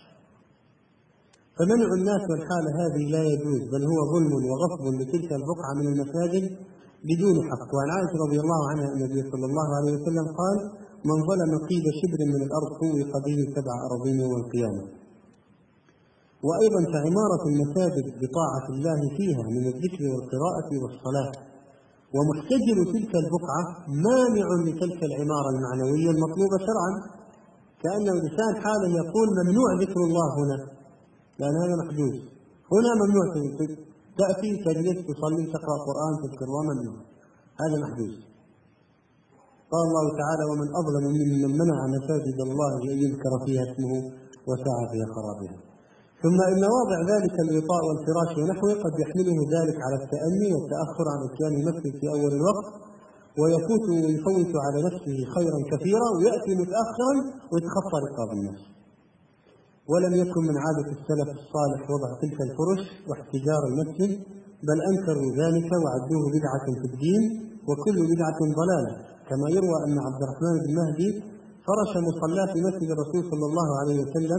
فمنع الناس والحالة هذه لا يجوز، بل هو ظلم وغصب لتلك البقعة من المساجد بدون حق. وعن عائشة رضي الله عنها أن النبي صلى الله عليه وسلم قال: من ظلم قيد شبر من الأرض طوق به 7 أراضين يوم القيامة. وأيضا فعمارة المساجد بطاعة الله فيها من الذكر والقراءة والصلاة، ومحتجر تلك البقعة مانع لتلك العمارة المعنوية المطلوبة شرعا، كأنه لسان حاله يقول ممنوع ذكر الله هنا، لأن هذا محجوز، هنا ممنوع تأتي تجلس تصلي تقرأ قرآن تذكر الله، ممنوع، هذا محجوز. قال الله تعالى: ومن أظلم ممن منع مساجد الله أن يذكر فيها اسمه وسعى في خرابها. ثم إن واضع ذلك الغطاء والفراش ونحوه قد يحمله ذلك على التأني والتأخر عن إتيان المسجد في أول الوقت، ويفوت على نفسه خيرا كثيرا، ويأتي متأخرا ويتخطى رقاب الناس. ولم يكن من عادة السلف الصالح وضع تلك الفرش واحتجار المسجد، بل أنكروا ذلك وعدوه بدعة في الدين، وكل بدعة ضلالة. كما يروى أن عبد الرحمن بن مهدي فرش مصلاه في مسجد الرسول صلى الله عليه وسلم،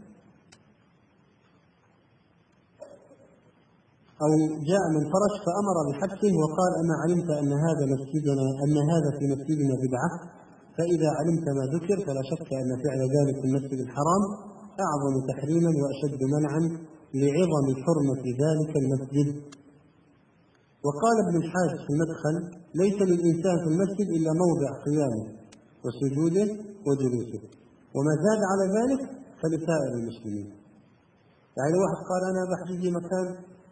أو جاء من فرش فأمر بحبسه وقال: أما علمت أن هذا في مسجدنا بدعة؟ فإذا علمت ما ذكر فلا شك أن فعل ذلك في المسجد الحرام أعظم تحريما وأشد منعا لعظم حرمة ذلك المسجد. وقال ابن الحاج في المدخل: ليس للإنسان في المسجد إلا موضع قيامه وسجوده وجلوسه، وما زاد على ذلك فلسائر المسلمين. يعني واحد قال: أنا بحجز مكان،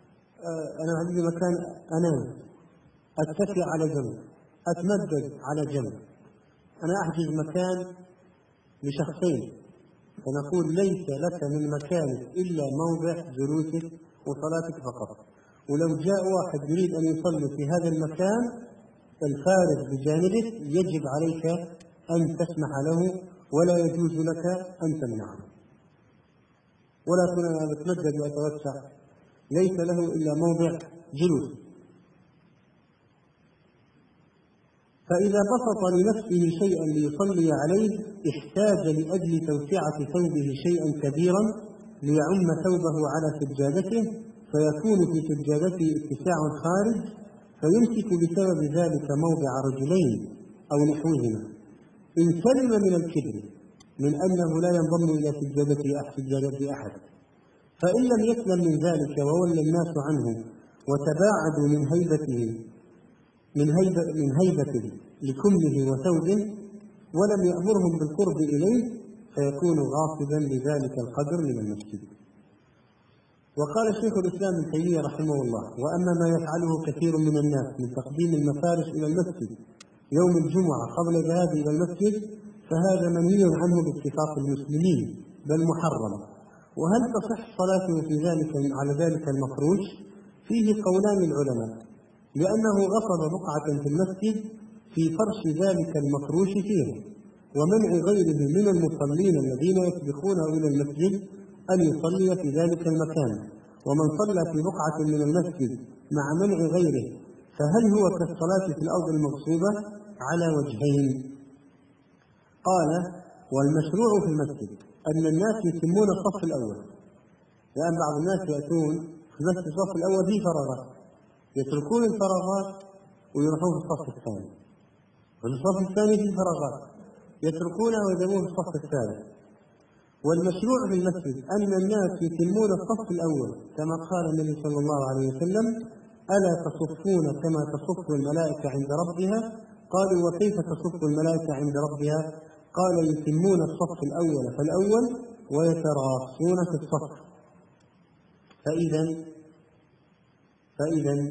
أنام، أتكئ على جنب، أتمدد على جنب، أنا أحجز مكان لشخصين، فنقول: ليس لك من مكانك إلا موضع جلوسك وصلاتك فقط. ولو جاء واحد يريد أن يصلي في هذا المكان الفارغ بجانبك يجب عليك أن تسمح له، ولا يجوز لك أن تمنعه، ولا تكون أنا بتمدد وأتوسع، ليس له إلا موضع جلوس. فإذا بسط لنفسه شيئا ليصلي عليه احتاج لأجل توسعة ثوبه شيئا كبيرا ليعم ثوبه على سجادته، فيكون في سجادته اتساع خارج، فيمسك بسبب ذلك موضع رجلين أو نحوهما. إن سلم من الكبر من أنه لا ينضم إلى سجادة أحد، فإن لم يسلم من ذلك وولى الناس عنه وتباعدوا من هيبته لكمه وثوبه ولم يأمرهم بالقرب إليه، فيكون غاصبا لذلك القدر من المسجد. وقال شيخ الإسلام ابن تيمية رحمه الله: وأما ما يفعله كثير من الناس من تقديم المفارش إلى المسجد يوم الجمعة قبل الذهاب إلى المسجد فهذا منهي عنه باتفاق المسلمين، بل محرم. وهل تصح صلاته في ذلك على ذلك المفروش؟ فيه قولان العلماء، لأنه غصب بقعة في المسجد في فرش ذلك المفروش فيه، ومنع غيره من المصلين الذين يسبقونه إلى المسجد أن يصلي في ذلك المكان. ومن صلى في بقعة من المسجد مع منع غيره فهل هو كالصلاة في الأرض المغصوبة؟ على وجهين. قال: والمشروع في المسجد أن الناس يتمون الصف الأول، لأن بعض الناس يأتون في المسجد الصف الأول فيه فراغات، يتركون الفراغات ويروحون في الصف الثاني، وفي الصف الثاني فيه فراغات يتركونها ويذهبون في الصف الثالث. والمشروع في المسجد أن الناس يتمون الصف الأول، كما قال النبي صلى الله عليه وسلم: ألا تصفون كما تصف الملائكة عند ربها؟ قالوا: وكيف تصف الملائكة عند ربها؟ قال: يتمون الصف الأول فالأول ويتراصون في الصف. فإذا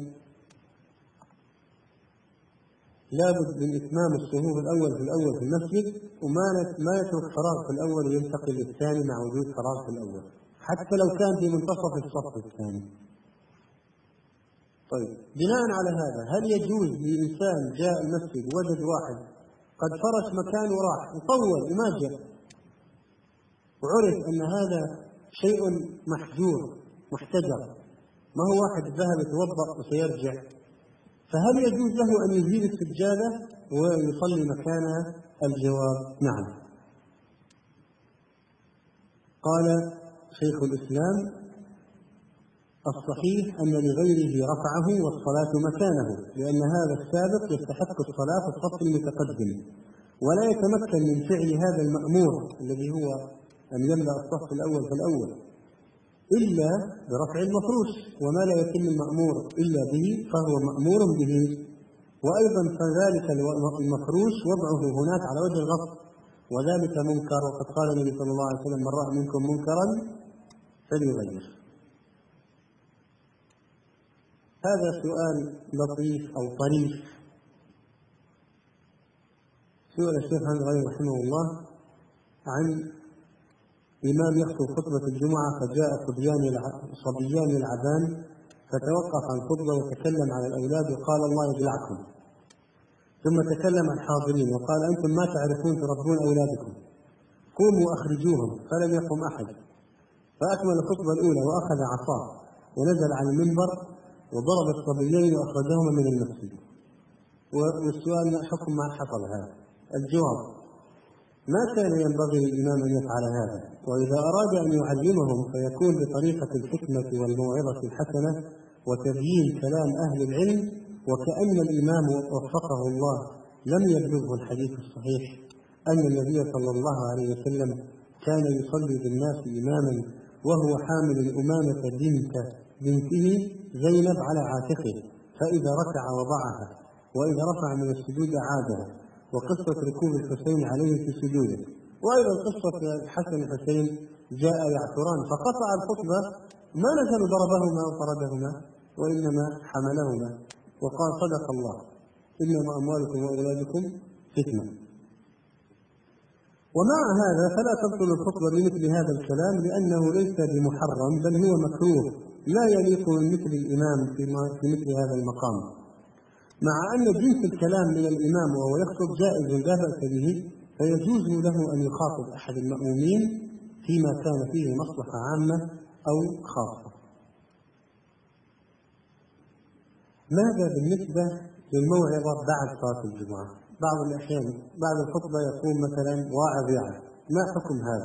لابد من إتمام الصفوف الأول في المسجد، وما يترك فراغ في الأول وينتقل للثاني مع وجود فراغ في الأول، حتى لو كان في منتصف الصف الثاني. طيب، بناء على هذا هل يجوز لإنسان جاء المسجد وجد واحد قد فرش مكان وراح وطول وما جاء، وعرف أن هذا شيء محجور محتجر، ما هو واحد ذهب يتوضأ وسيرجع، فهل يجوز له أن يزيل السجادة ويصلي مكانها؟ الجواب: نعم. قال شيخ الإسلام: الصحيح أن لغيره رفعه والصلاة مكانه، لأن هذا السابق يستحق الصلاة في الصف المتقدم، ولا يتمكن من فعل هذا المأمور الذي هو أن يملأ الصف الأول فالأول إلا برفع المفروش، وما لا يتم المأمور إلا به فهو مأمور به. وأيضا فذلك المفروش وضعه هناك على وجه الغصب، وذلك منكر، وقد قال النبي صلى الله عليه وسلم: من رأى منكم منكرا فليغير. هذا سؤال لطيف أو طريف. سئل الشيخ محمد غير رحمه الله عن إمام يخطب خطبة الجمعة فجاء صبيان العبان فتوقف عن الخطبة وتكلم على الأولاد وقال: الله يبلعكم. ثم تكلم عن الحاضرين وقال: أنتم ما تعرفون تربون أولادكم، قوموا أخرجوهم، فلم يقم أحد. فأكمل الخطبة الأولى وأخذ عصاه ونزل على المنبر وضرب الصبيين وأخرجهما من المسجد. والسؤال ما حكم ما حصل هذا؟ الجواب: ما كان ينبغي للإمام أن يفعل هذا، وإذا أراد أن يعلمهم فيكون بطريقة الحكمة والموعظة الحسنة وتبيين كلام أهل العلم، وكأن الإمام وفقه الله لم يبلغه الحديث الصحيح أن النبي صلى الله عليه وسلم كان يصلي بالناس إماما وهو حامل أمامة بنته زينب على عاتقه، فإذا ركع وضعها، وإذا رفع من السجود أعادها، وقصة ركوب الحسين عليه في سجوده، وأيضا قصة الحسن الحسين جاء يعثران فقطع الخطبة، ما نزل ضربهما وطردهما وإنما حملهما وقال: صدق الله، إنما أموالكم وأولادكم فتنة. ومع هذا فلا تبطل الخطبة بمثل هذا الكلام، لأنه ليس بمحرم بل هو مكروه لا يليق من مثل الإمام في مثل هذا المقام، مع أن جنس الكلام من الإمام وهو يخطب جائز لا بأس به، فيجوز له أن يخاطب أحد المأمومين فيما كان فيه مصلحة عامة أو خاصة. ماذا بالنسبة للموعظة بعد صلاة الجمعة؟ بعض الأحيان بعد الخطبة يقوم مثلا واعظ يعظ، ما حكم هذا؟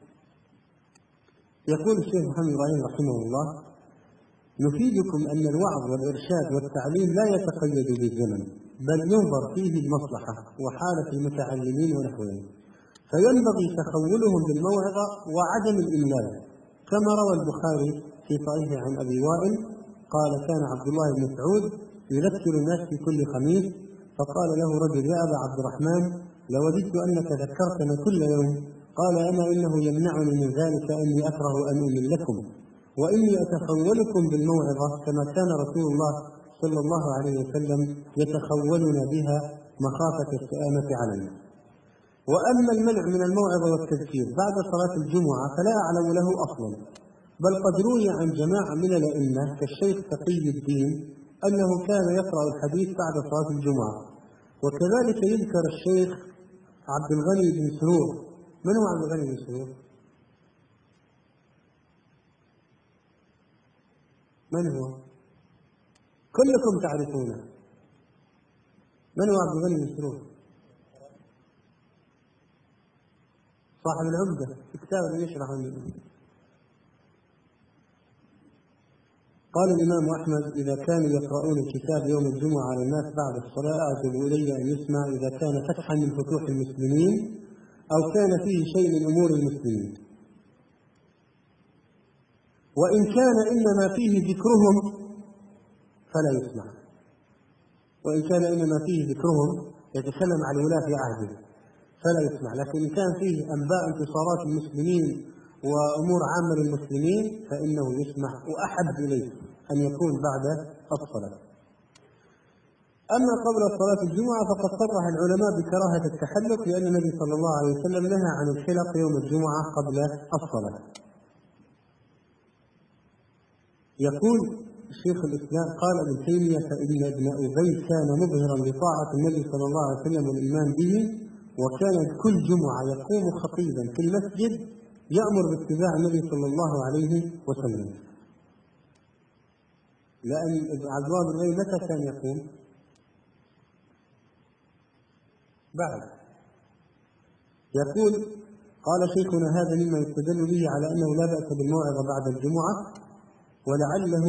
يقول الشيخ محمد إبراهيم رحمه الله: نفيدكم أن الوعظ والإرشاد والتعليم لا يتقيد بالزمن، بل ينظر فيه المصلحة وحالة المتعلمين ونحوهم، فينبغي تخولهم بالموعظة وعدم الإملال، كما روى البخاري في صحيحه عن أبي وائل قال: كان عبد الله بن مسعود يذكر الناس في كل خميس، فقال له رجل: يا أبا عبد الرحمن، لوددت أنك ذكرتنا كل يوم. قال: أما إنه يمنعني من ذلك أني أكره أن أملكم، وإني أتخولكم بالموعظة كما كان رسول الله صلى الله عليه وسلم يتخولنا بها مخافة السآمة علينا. وأما المنع من الموعظة والتذكير بعد صلاة الجمعة فلا أعلم له أصلا، بل قد روي عن جماعة من الأئمة كالشيخ تقي الدين أنه كان يقرأ الحديث بعد صلاة الجمعة، وكذلك يذكر الشيخ عبد الغني بن سرور. من هو عبد الغني بن سرور؟ من هو؟ كلكم تعرفونه. من هو عبد الغني بن سرور؟ صاحب العمدة في كتاب يشرح العمدة. قال الإمام أحمد: إذا كانوا يقرؤون الكتاب يوم الجمعة على الناس بعد الصلاة أعجب إلي أن يسمع إذا كان فتحا من فتوح المسلمين أو كان فيه شيء من أمور المسلمين، وإن كان إنما فيه ذكرهم فلا يسمع، وإن كان إنما فيه ذكرهم يتكلم عن ولاة عهده فلا يسمع، لكن إن كان فيه أنباء انتصارات المسلمين وأمور عامة للمسلمين فإنه يسمع، وأحب إليه أن يكون بعد الصلاة. أما قبل صلاة الجمعة فقد صرح العلماء بكراهة التحلق، لأن النبي صلى الله عليه وسلم نهى عن الحلق يوم الجمعة قبل الصلاة. يقول شيخ الإسلام: قال ابن تيمية: فإن ابن أبي كان مظهرا لطاعة النبي صلى الله عليه وسلم والإيمان به، وكان كل جمعة يقوم خطيبا في المسجد يأمر باتباع النبي صلى الله عليه وسلم. لأن عبد الله بن أبي متى كان يقوم؟ بعد. يقول: قال شيخنا: هذا مما يستدل به على أنه لا بأس بالموعظة بعد الجمعة، ولعله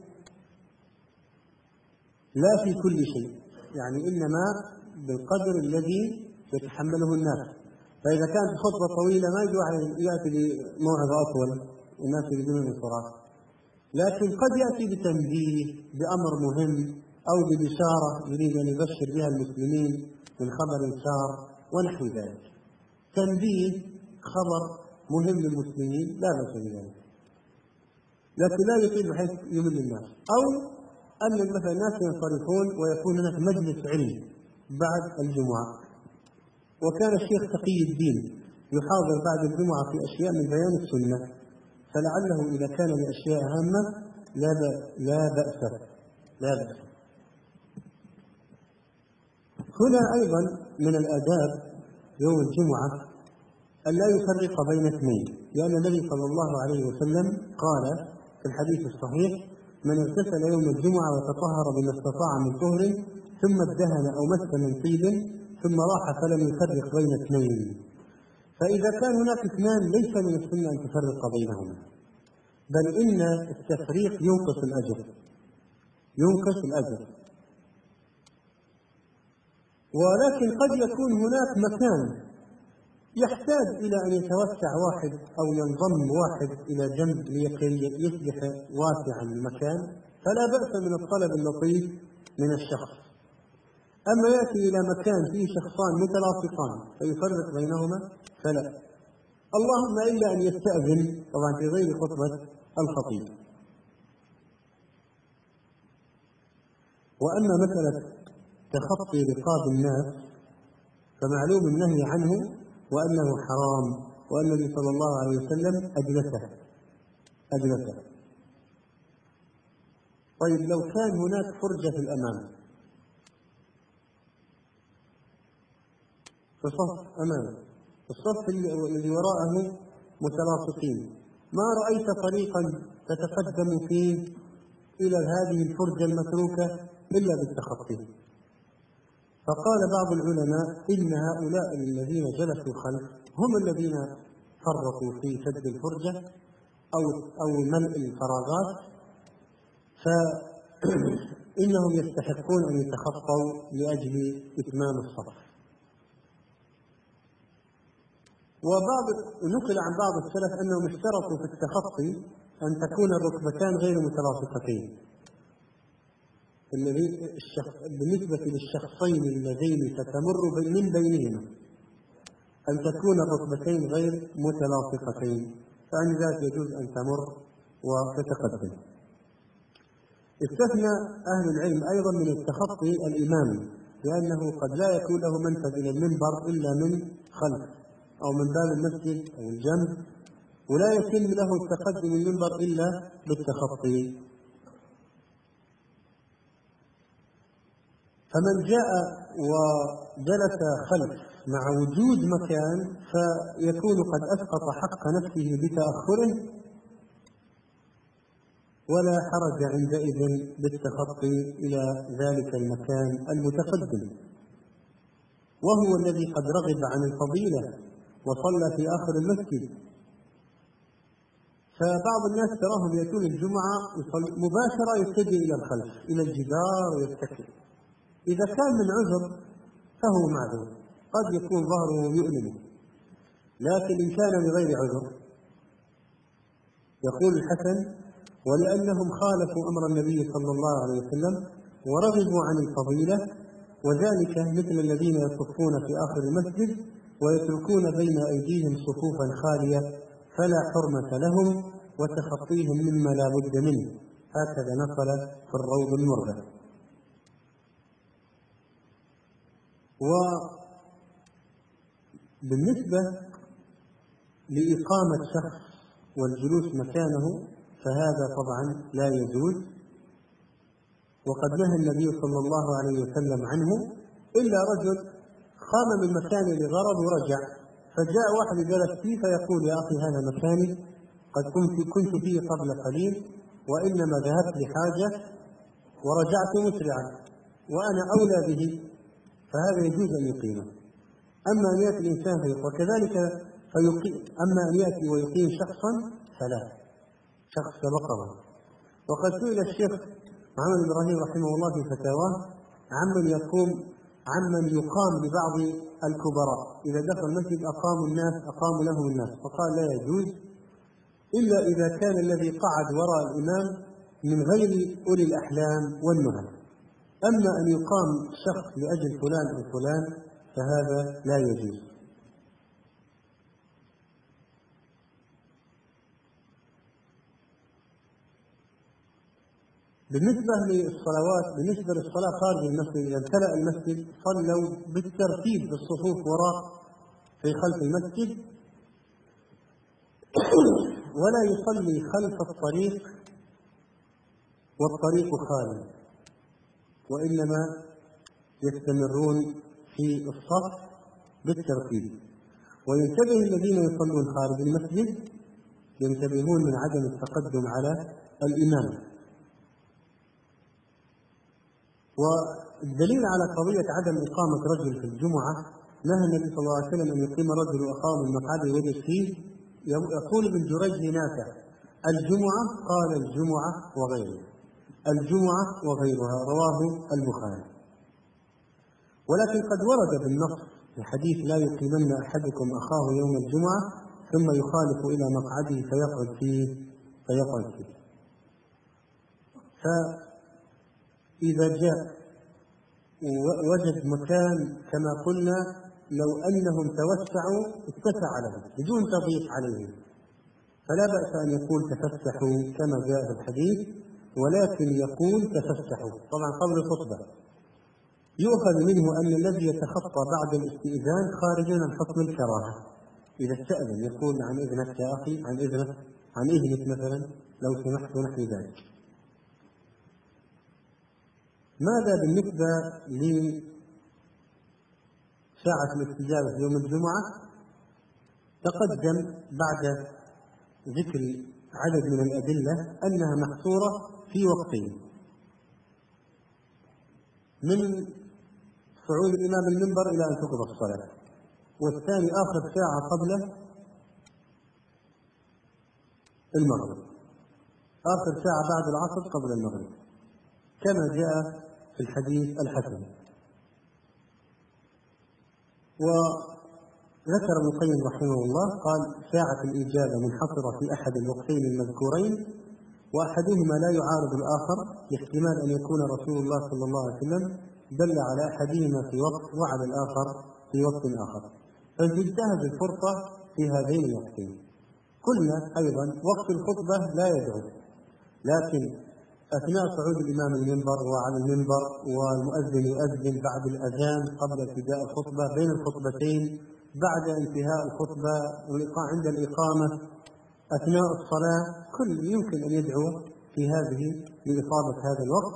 لا في كل شيء، يعني إنما بالقدر الذي يتحمله الناس. فإذا كانت خطبة طويلة ما يأتي بموعظة أطول الناس يريدون الانصراف، لكن قد يأتي بتنبيه بأمر مهم أو ببشارة يريد أن يبشر بها المسلمين من خبر سار ونحو ذلك. تنبيه خبر مهم للمسلمين لا بأس بذلك، لكن لا يطيل بحيث يمل الناس، أو أن مثلا الناس ينصرفون ويكون هناك مجلس علم بعد الجمعة. وكان الشيخ تقي الدين يحاضر بعد الجمعة في أشياء من بيان السنة، فلعله إذا كان لأشياء هامة لا بأس. هنا أيضا من الآداب يوم الجمعة أن لا يفرق بين اثنين، لأن النبي صلى الله عليه وسلم قال في الحديث الصحيح: من اغتسل يوم الجمعة وتطهر بما استطاع من طهر ثم ادهن أو مس من طيب ثم راح فلم يفرق بين اثنين. فإذا كان هناك اثنان ليس من السنة أن تفرق بينهما، بل إن التفريق ينقص الأجر، ينقص الأجر. ولكن قد يكون هناك مكان يحتاج إلى أن يتوسع واحد أو ينضم واحد إلى جنب لكي يصبح واسعا المكان، فلا بأس من الطلب اللطيف من الشخص. أما يأتي إلى مكان فيه شخصان متلاصقان فيفرق بينهما فلا، اللهم إلا أن يستأذن، طبعا في غير خطبة الخطيب. وأما مسألة تخطي رقاب الناس فمعلوم النهي عنه وأنه حرام، والنبي صلى الله عليه وسلم أجلسه. طيب لو كان هناك فرجة في الأمام، في صف أمامه، الصف الذي وراءه متلاصقين، ما رأيت طريقا تتقدم فيه إلى هذه الفرجة المتروكة إلا بالتخطي. فقال بعض العلماء إن هؤلاء الذين جلسوا خلف هم الذين فرطوا في سد الفرجة أو ملء الفراغات، فإنهم يستحقون أن يتخطوا لأجل إتمام الصف. نقل عن بعض السلف أنهم اشترطوا في التخطي أن تكون الركبتان غير متلاصقتين، بالنسبة للشخصين اللذين ستمر من بينهما أن تكون الركبتين غير متلاصقتين، فعن ذلك يجوز أن تمر وتتقدم. استثنى أهل العلم أيضا من التخطي الإمام، لأنه قد لا يكون له منفذ إلى المنبر إلا من خلف أو من باب المسجد أو الجنب، ولا يتم له التقدم المنبر إلا بالتخطي. فمن جاء وجلس خلف مع وجود مكان فيكون قد أسقط حق نفسه بتأخره، ولا حرج عندئذ بالتخطي إلى ذلك المكان المتقدم، وهو الذي قد رغب عن الفضيلة وصلى في آخر المسجد. فبعض الناس تراهم يأتون الجمعة مباشرة يتجه إلى الخلف إلى الجدار ويتكئ. إذا كان من عذر فهو معذور، قد يكون ظهره يؤلمه، لكن إن كان بغير عذر يقول الحسن: ولأنهم خالفوا أمر النبي صلى الله عليه وسلم ورغبوا عن الفضيلة، وذلك مثل الذين يصفون في آخر المسجد ويتركون بين أيديهم صفوفا خالية فلا حرمة لهم وتخطيهم مما لا بد منه. هكذا نقل في الروض المرغب. وبالنسبة لإقامة شخص والجلوس مكانه فهذا طبعا لا يجوز، وقد نهى النبي صلى الله عليه وسلم عنه، إلا رجل قام من مكانه لغرض ورجع، فجاء واحد جلس فيه فيقول: يا أخي هذا مكاني، قد كنت فيه قبل قليل وإنما ذهبت لحاجة ورجعت مسرعا وأنا أولى به، فهذا يجوز أن يقيمه. أما أن يأتي الإنسان وكذلك أما أن يأتي ويقيم شخصا فلا، شخص سبقه. وقد سئل الشيخ محمد إبراهيم رحمه الله في فتاواه عمن يقام لبعض الكبراء، إذا دخل المسجد أقاموا لهم الناس، فقال: لا يجوز إلا إذا كان الذي قعد وراء الإمام من غير أولي الأحلام والنهى. أما أن يقام شخص لأجل فلان أو فلان فهذا لا يجوز. بالنسبة للصلاة خارج المسجد، إذا امتلأ المسجد صلوا بالترتيب بالصفوف وراء في خلف المسجد، ولا يصلي خلف الطريق والطريق خالي، وإنما يستمرون في الصف بالترتيب. وينتبه الذين يصلون خارج المسجد ينتبهون من عدم التقدم على الإمام. والدليل على قضية عدم إقامة رجل في الجمعة نهى النبي صلى الله عليه وسلم أن يقيم رجل أخاه من مقعده ويجلس فيه. يقول ابن جريج لنافع: الجمعة، قال الجمعة وغيرها، الجمعة وغيرها، رواه البخاري. ولكن قد ورد بالنص في حديث: لا يقيمن أحدكم أخاه يوم الجمعة ثم يخالف إلى مقعده فيقعد فيه. فإذا جاء وجد مكان كما قلنا لو أنهم توسعوا اتسع لهم بدون تضييق عليهم، فلا بأس أن يقول تفسحوا كما جاء في الحديث، ولكن يقول تفسحوا طبعا قبل الخطبة. يؤخذ منه أن الذي يتخطى بعد الاستئذان خارج عن حكم الكراهة. إذا استأذن يقول: عن إذنك يا أخي، عن إذنك، عن إذنك مثلا، لو سمحت، ونحو ذلك. ماذا بالنسبة لساعة الاستجابة في يوم الجمعة؟ تقدم بعد ذكر عدد من الأدلة أنها محصورة في وقتين: من صعود الإمام المنبر إلى أن تقضى الصلاة، والثاني آخر ساعة قبل المغرب، آخر ساعة بعد العصر قبل المغرب، كما جاء في الحديث الحسن. وذكر ابن القيم رحمه الله قال: ساعة الإجابة منحصرة في أحد الوقتين المذكورين، وأحدهما لا يعارض الآخر، لاحتمال أن يكون رسول الله صلى الله عليه وسلم دل على أحدهما في وقت وعلى الآخر في وقت آخر، فانتهز الفرصة في هذين الوقتين. قلنا أيضا وقت الخطبة لا يدعو، لكن أثناء صعود الإمام المنبر وعلى المنبر والمؤذن يؤذن بعد الأذان قبل ابتداء الخطبة، بين الخطبتين، بعد انتهاء الخطبة، عند الإقامة، أثناء الصلاة، كل يمكن أن يدعو في هذه لإصابة هذا الوقت.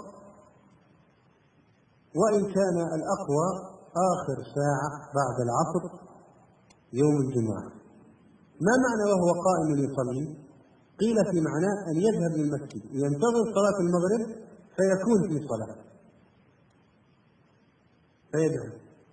وإن كان الأقوى آخر ساعة بعد العصر يوم الجمعة. ما معنى وهو قائم يصلي؟ قيل في معناه أن يذهب للمسجد ينتظر صلاة المغرب فيكون في صلاة فيدعو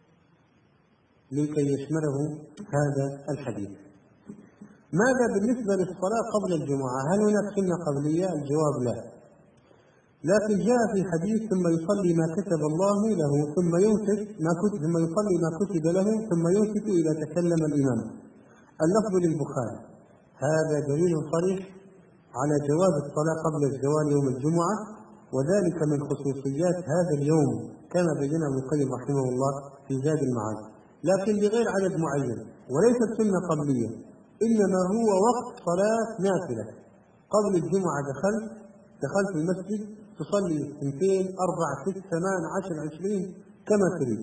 لكي يشمله هذا الحديث. ماذا بالنسبة للصلاة قبل الجمعة؟ هل هناك سنة قبلية؟ الجواب لا، لكن جاء في حديث: ثم يصلي ما كتب الله له ثم ينصت ثم يصلي ما كتب له ثم ينصت إذا تكلم الإمام. اللفظ للبخاري. هذا دليل صريح على جواز الصلاة قبل الزوال يوم الجمعة، وذلك من خصوصيات هذا اليوم كما بين ابن القيم رحمه الله في زاد المعاد، لكن بغير عدد معين، وليست سنة قبلية، إنما هو وقت صلاة نافلة. قبل الجمعة دخلت المسجد تصلي 2 4 6 8 10 20 كما تريد.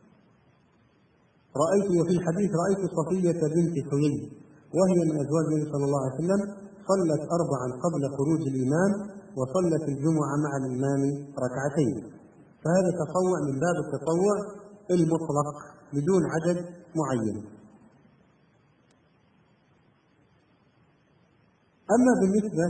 وفي الحديث: رأيت صفية بنت حيي وهي من أزواج النبي صلى الله عليه وسلم صلت 4 قبل خروج الإمام وصلت الجمعة مع الإمام 2 فهذا تطوع من باب التطوع المطلق بدون عدد معين. أما بالنسبة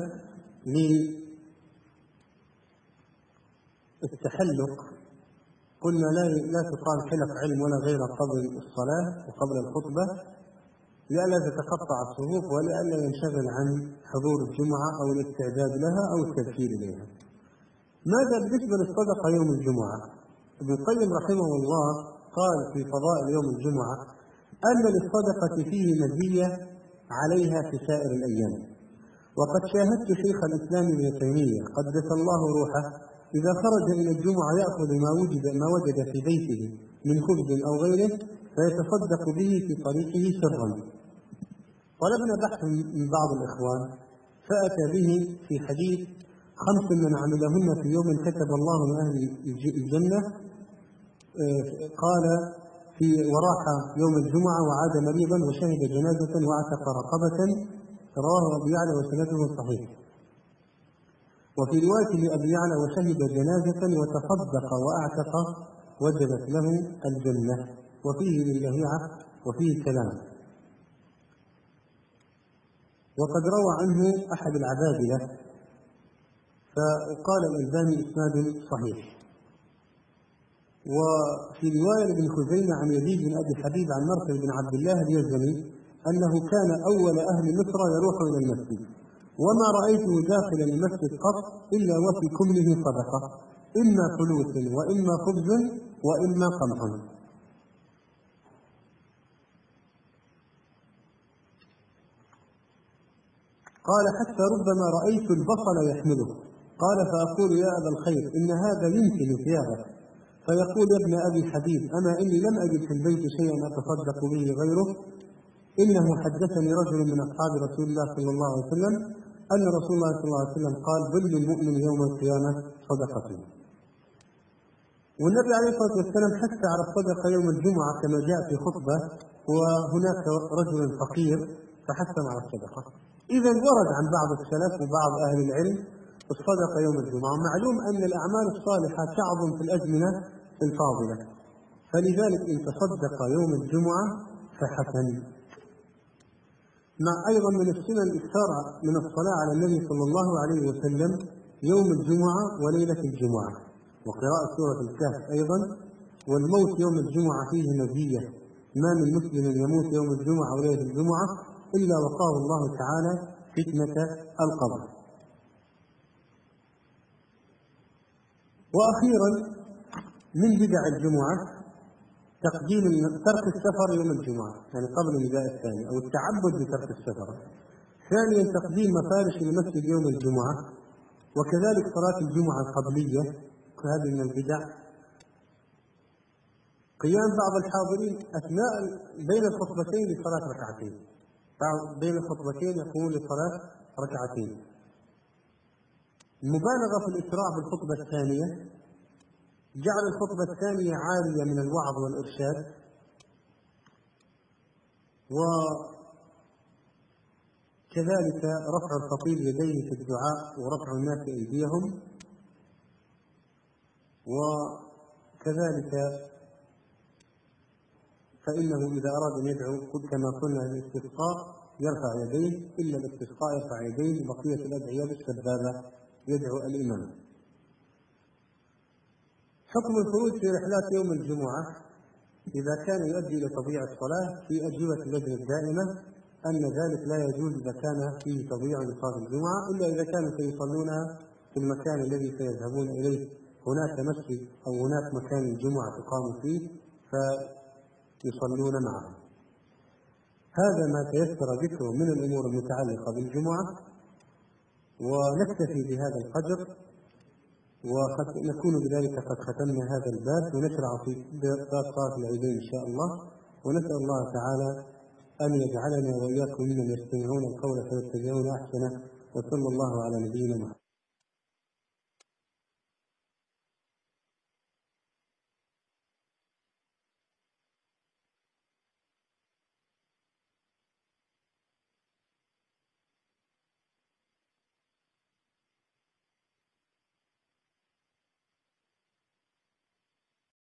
للتحلق قلنا لا تقام حلق علم ولا غيره قبل الصلاة وقبل الخطبة، لئلا تتقطع الصفوف ولئلا ينشغل عن حضور الجمعة أو الاستعداد لها أو التبكير إليها. ماذا بالنسبة للصدقة يوم الجمعة؟ ابن القيم رحمه الله قال في فضائل يوم الجمعة أن للصدقة فيه مزية عليها في سائر الأيام. وقد شاهدت شيخ الإسلام ابن تيمية قدس الله روحه إذا خرج إلى الجمعة يأخذ ما وجد في بيته من خبز أو غيره فيتصدق به في طريقه سرا. طلبنا بحث من بعض الإخوان فأتى به في حديث: 5 من عملهن في يوم كتب الله لأهل الجنة، قال وراح يوم الجمعة وعاد مريضا وشهد جنازة واعتق رقبة، رواه أبو يعلى وسنده صحيح. وفي رواية لأبي يعلى: وشهد جنازة وتصدق واعتق وجبت له الجنة. وفيه للهيعة وفيه كلام. وقد روى عنه أحد العبادلة، فقال الألباني إسناد صحيح. وفي رواية ابن خزيمة عن يزيد بن أبي حبيب عن مرثد بن عبد الله اليزني أنه كان أول أهل مصر يروح إلى المسجد، وما رأيته داخل المسجد قط إلا وفي كمله صدقة، إما فلوس وإما خبز وإما قمح. قال حتى ربما رأيت البصل يحمله، قال فأقول يا أبا الخير إن هذا يمكن ثيابك، فيقول يا ابن أبي حبيب أما إني لم أجد في البيت شيئا أتصدق به غيره، إنه حدثني رجل من أصحاب رسول الله صلى الله عليه وسلم أن رسول الله صلى الله عليه وسلم قال ظل المؤمن يوم القيامة صدقته. والنبي عليه الصلاة والسلام حث على الصدقة يوم الجمعة كما جاء في خطبة، وهناك رجل فقير فحثم على الصدقة. إذا ورد عن بعض السلف وبعض أهل العلم الصدقة يوم الجمعة. معلوم أن الأعمال الصالحة تعظم في الأزمنة الفاضلة، فلذلك إن تصدق يوم الجمعة فحسن. مع أيضا من السنن الإكثار من الصلاة على النبي صلى الله عليه وسلم يوم الجمعة وليلة الجمعة، وقراءة سورة الكهف أيضا. والموت يوم الجمعة فيه مزية، ما من مسلم يموت يوم الجمعة وليلة الجمعة إلا وقاه الله تعالى فتنة القبر. وأخيرا من بدع الجمعة تقديم ترك السفر يوم الجمعة، يعني قبل النداء الثاني، أو التعبد بترك السفر. ثانيا تقديم مفارش المسجد يوم الجمعة، وكذلك صلاة الجمعة القبلية، هذه من البدع. قيام بعض الحاضرين أثناء بين الخطبتين لصلاة ركعتين، بين الخطبتين يقوم لصلاة ركعتين. المبالغة في الإسراع بالخطبة الثانية، جعل الخطبة الثانية عالية من الوعظ والإرشاد، وكذلك رفع الخطيب يديه في الدعاء ورفع الناس أيديهم، وكذلك فإنه إذا أراد أن يدعو كما قلنا للاستسقاء يرفع يديه، إلا الاستسقاء يرفع يديه، بقية الأدعية بالسبابة يدعو الإمام. حكم الخروج في رحلات يوم الجمعة إذا كان يؤدي إلى تضييع الصلاة، في أجوبة اللجنة الدائمة أن ذلك لا يجوز إذا كان فيه تضييع لصلاة الجمعة، إلا إذا كانوا سيصلونها في المكان الذي سيذهبون إليه هناك مسجد أو هناك مكان الجمعة تقام فيه فيصلون معه. هذا ما تيسر ذكره من الأمور المتعلقة بالجمعة، ونكتفي بهذا القدر، وقد نكون بذلك قد ختمنا هذا الباب، ونشرع في باب صلاة العيدين إن شاء الله. ونسأل الله تعالى أن يجعلنا وإياكم ممن يستمعون القول فيتبعون أحسنه، وصلى الله على نبينا محمد.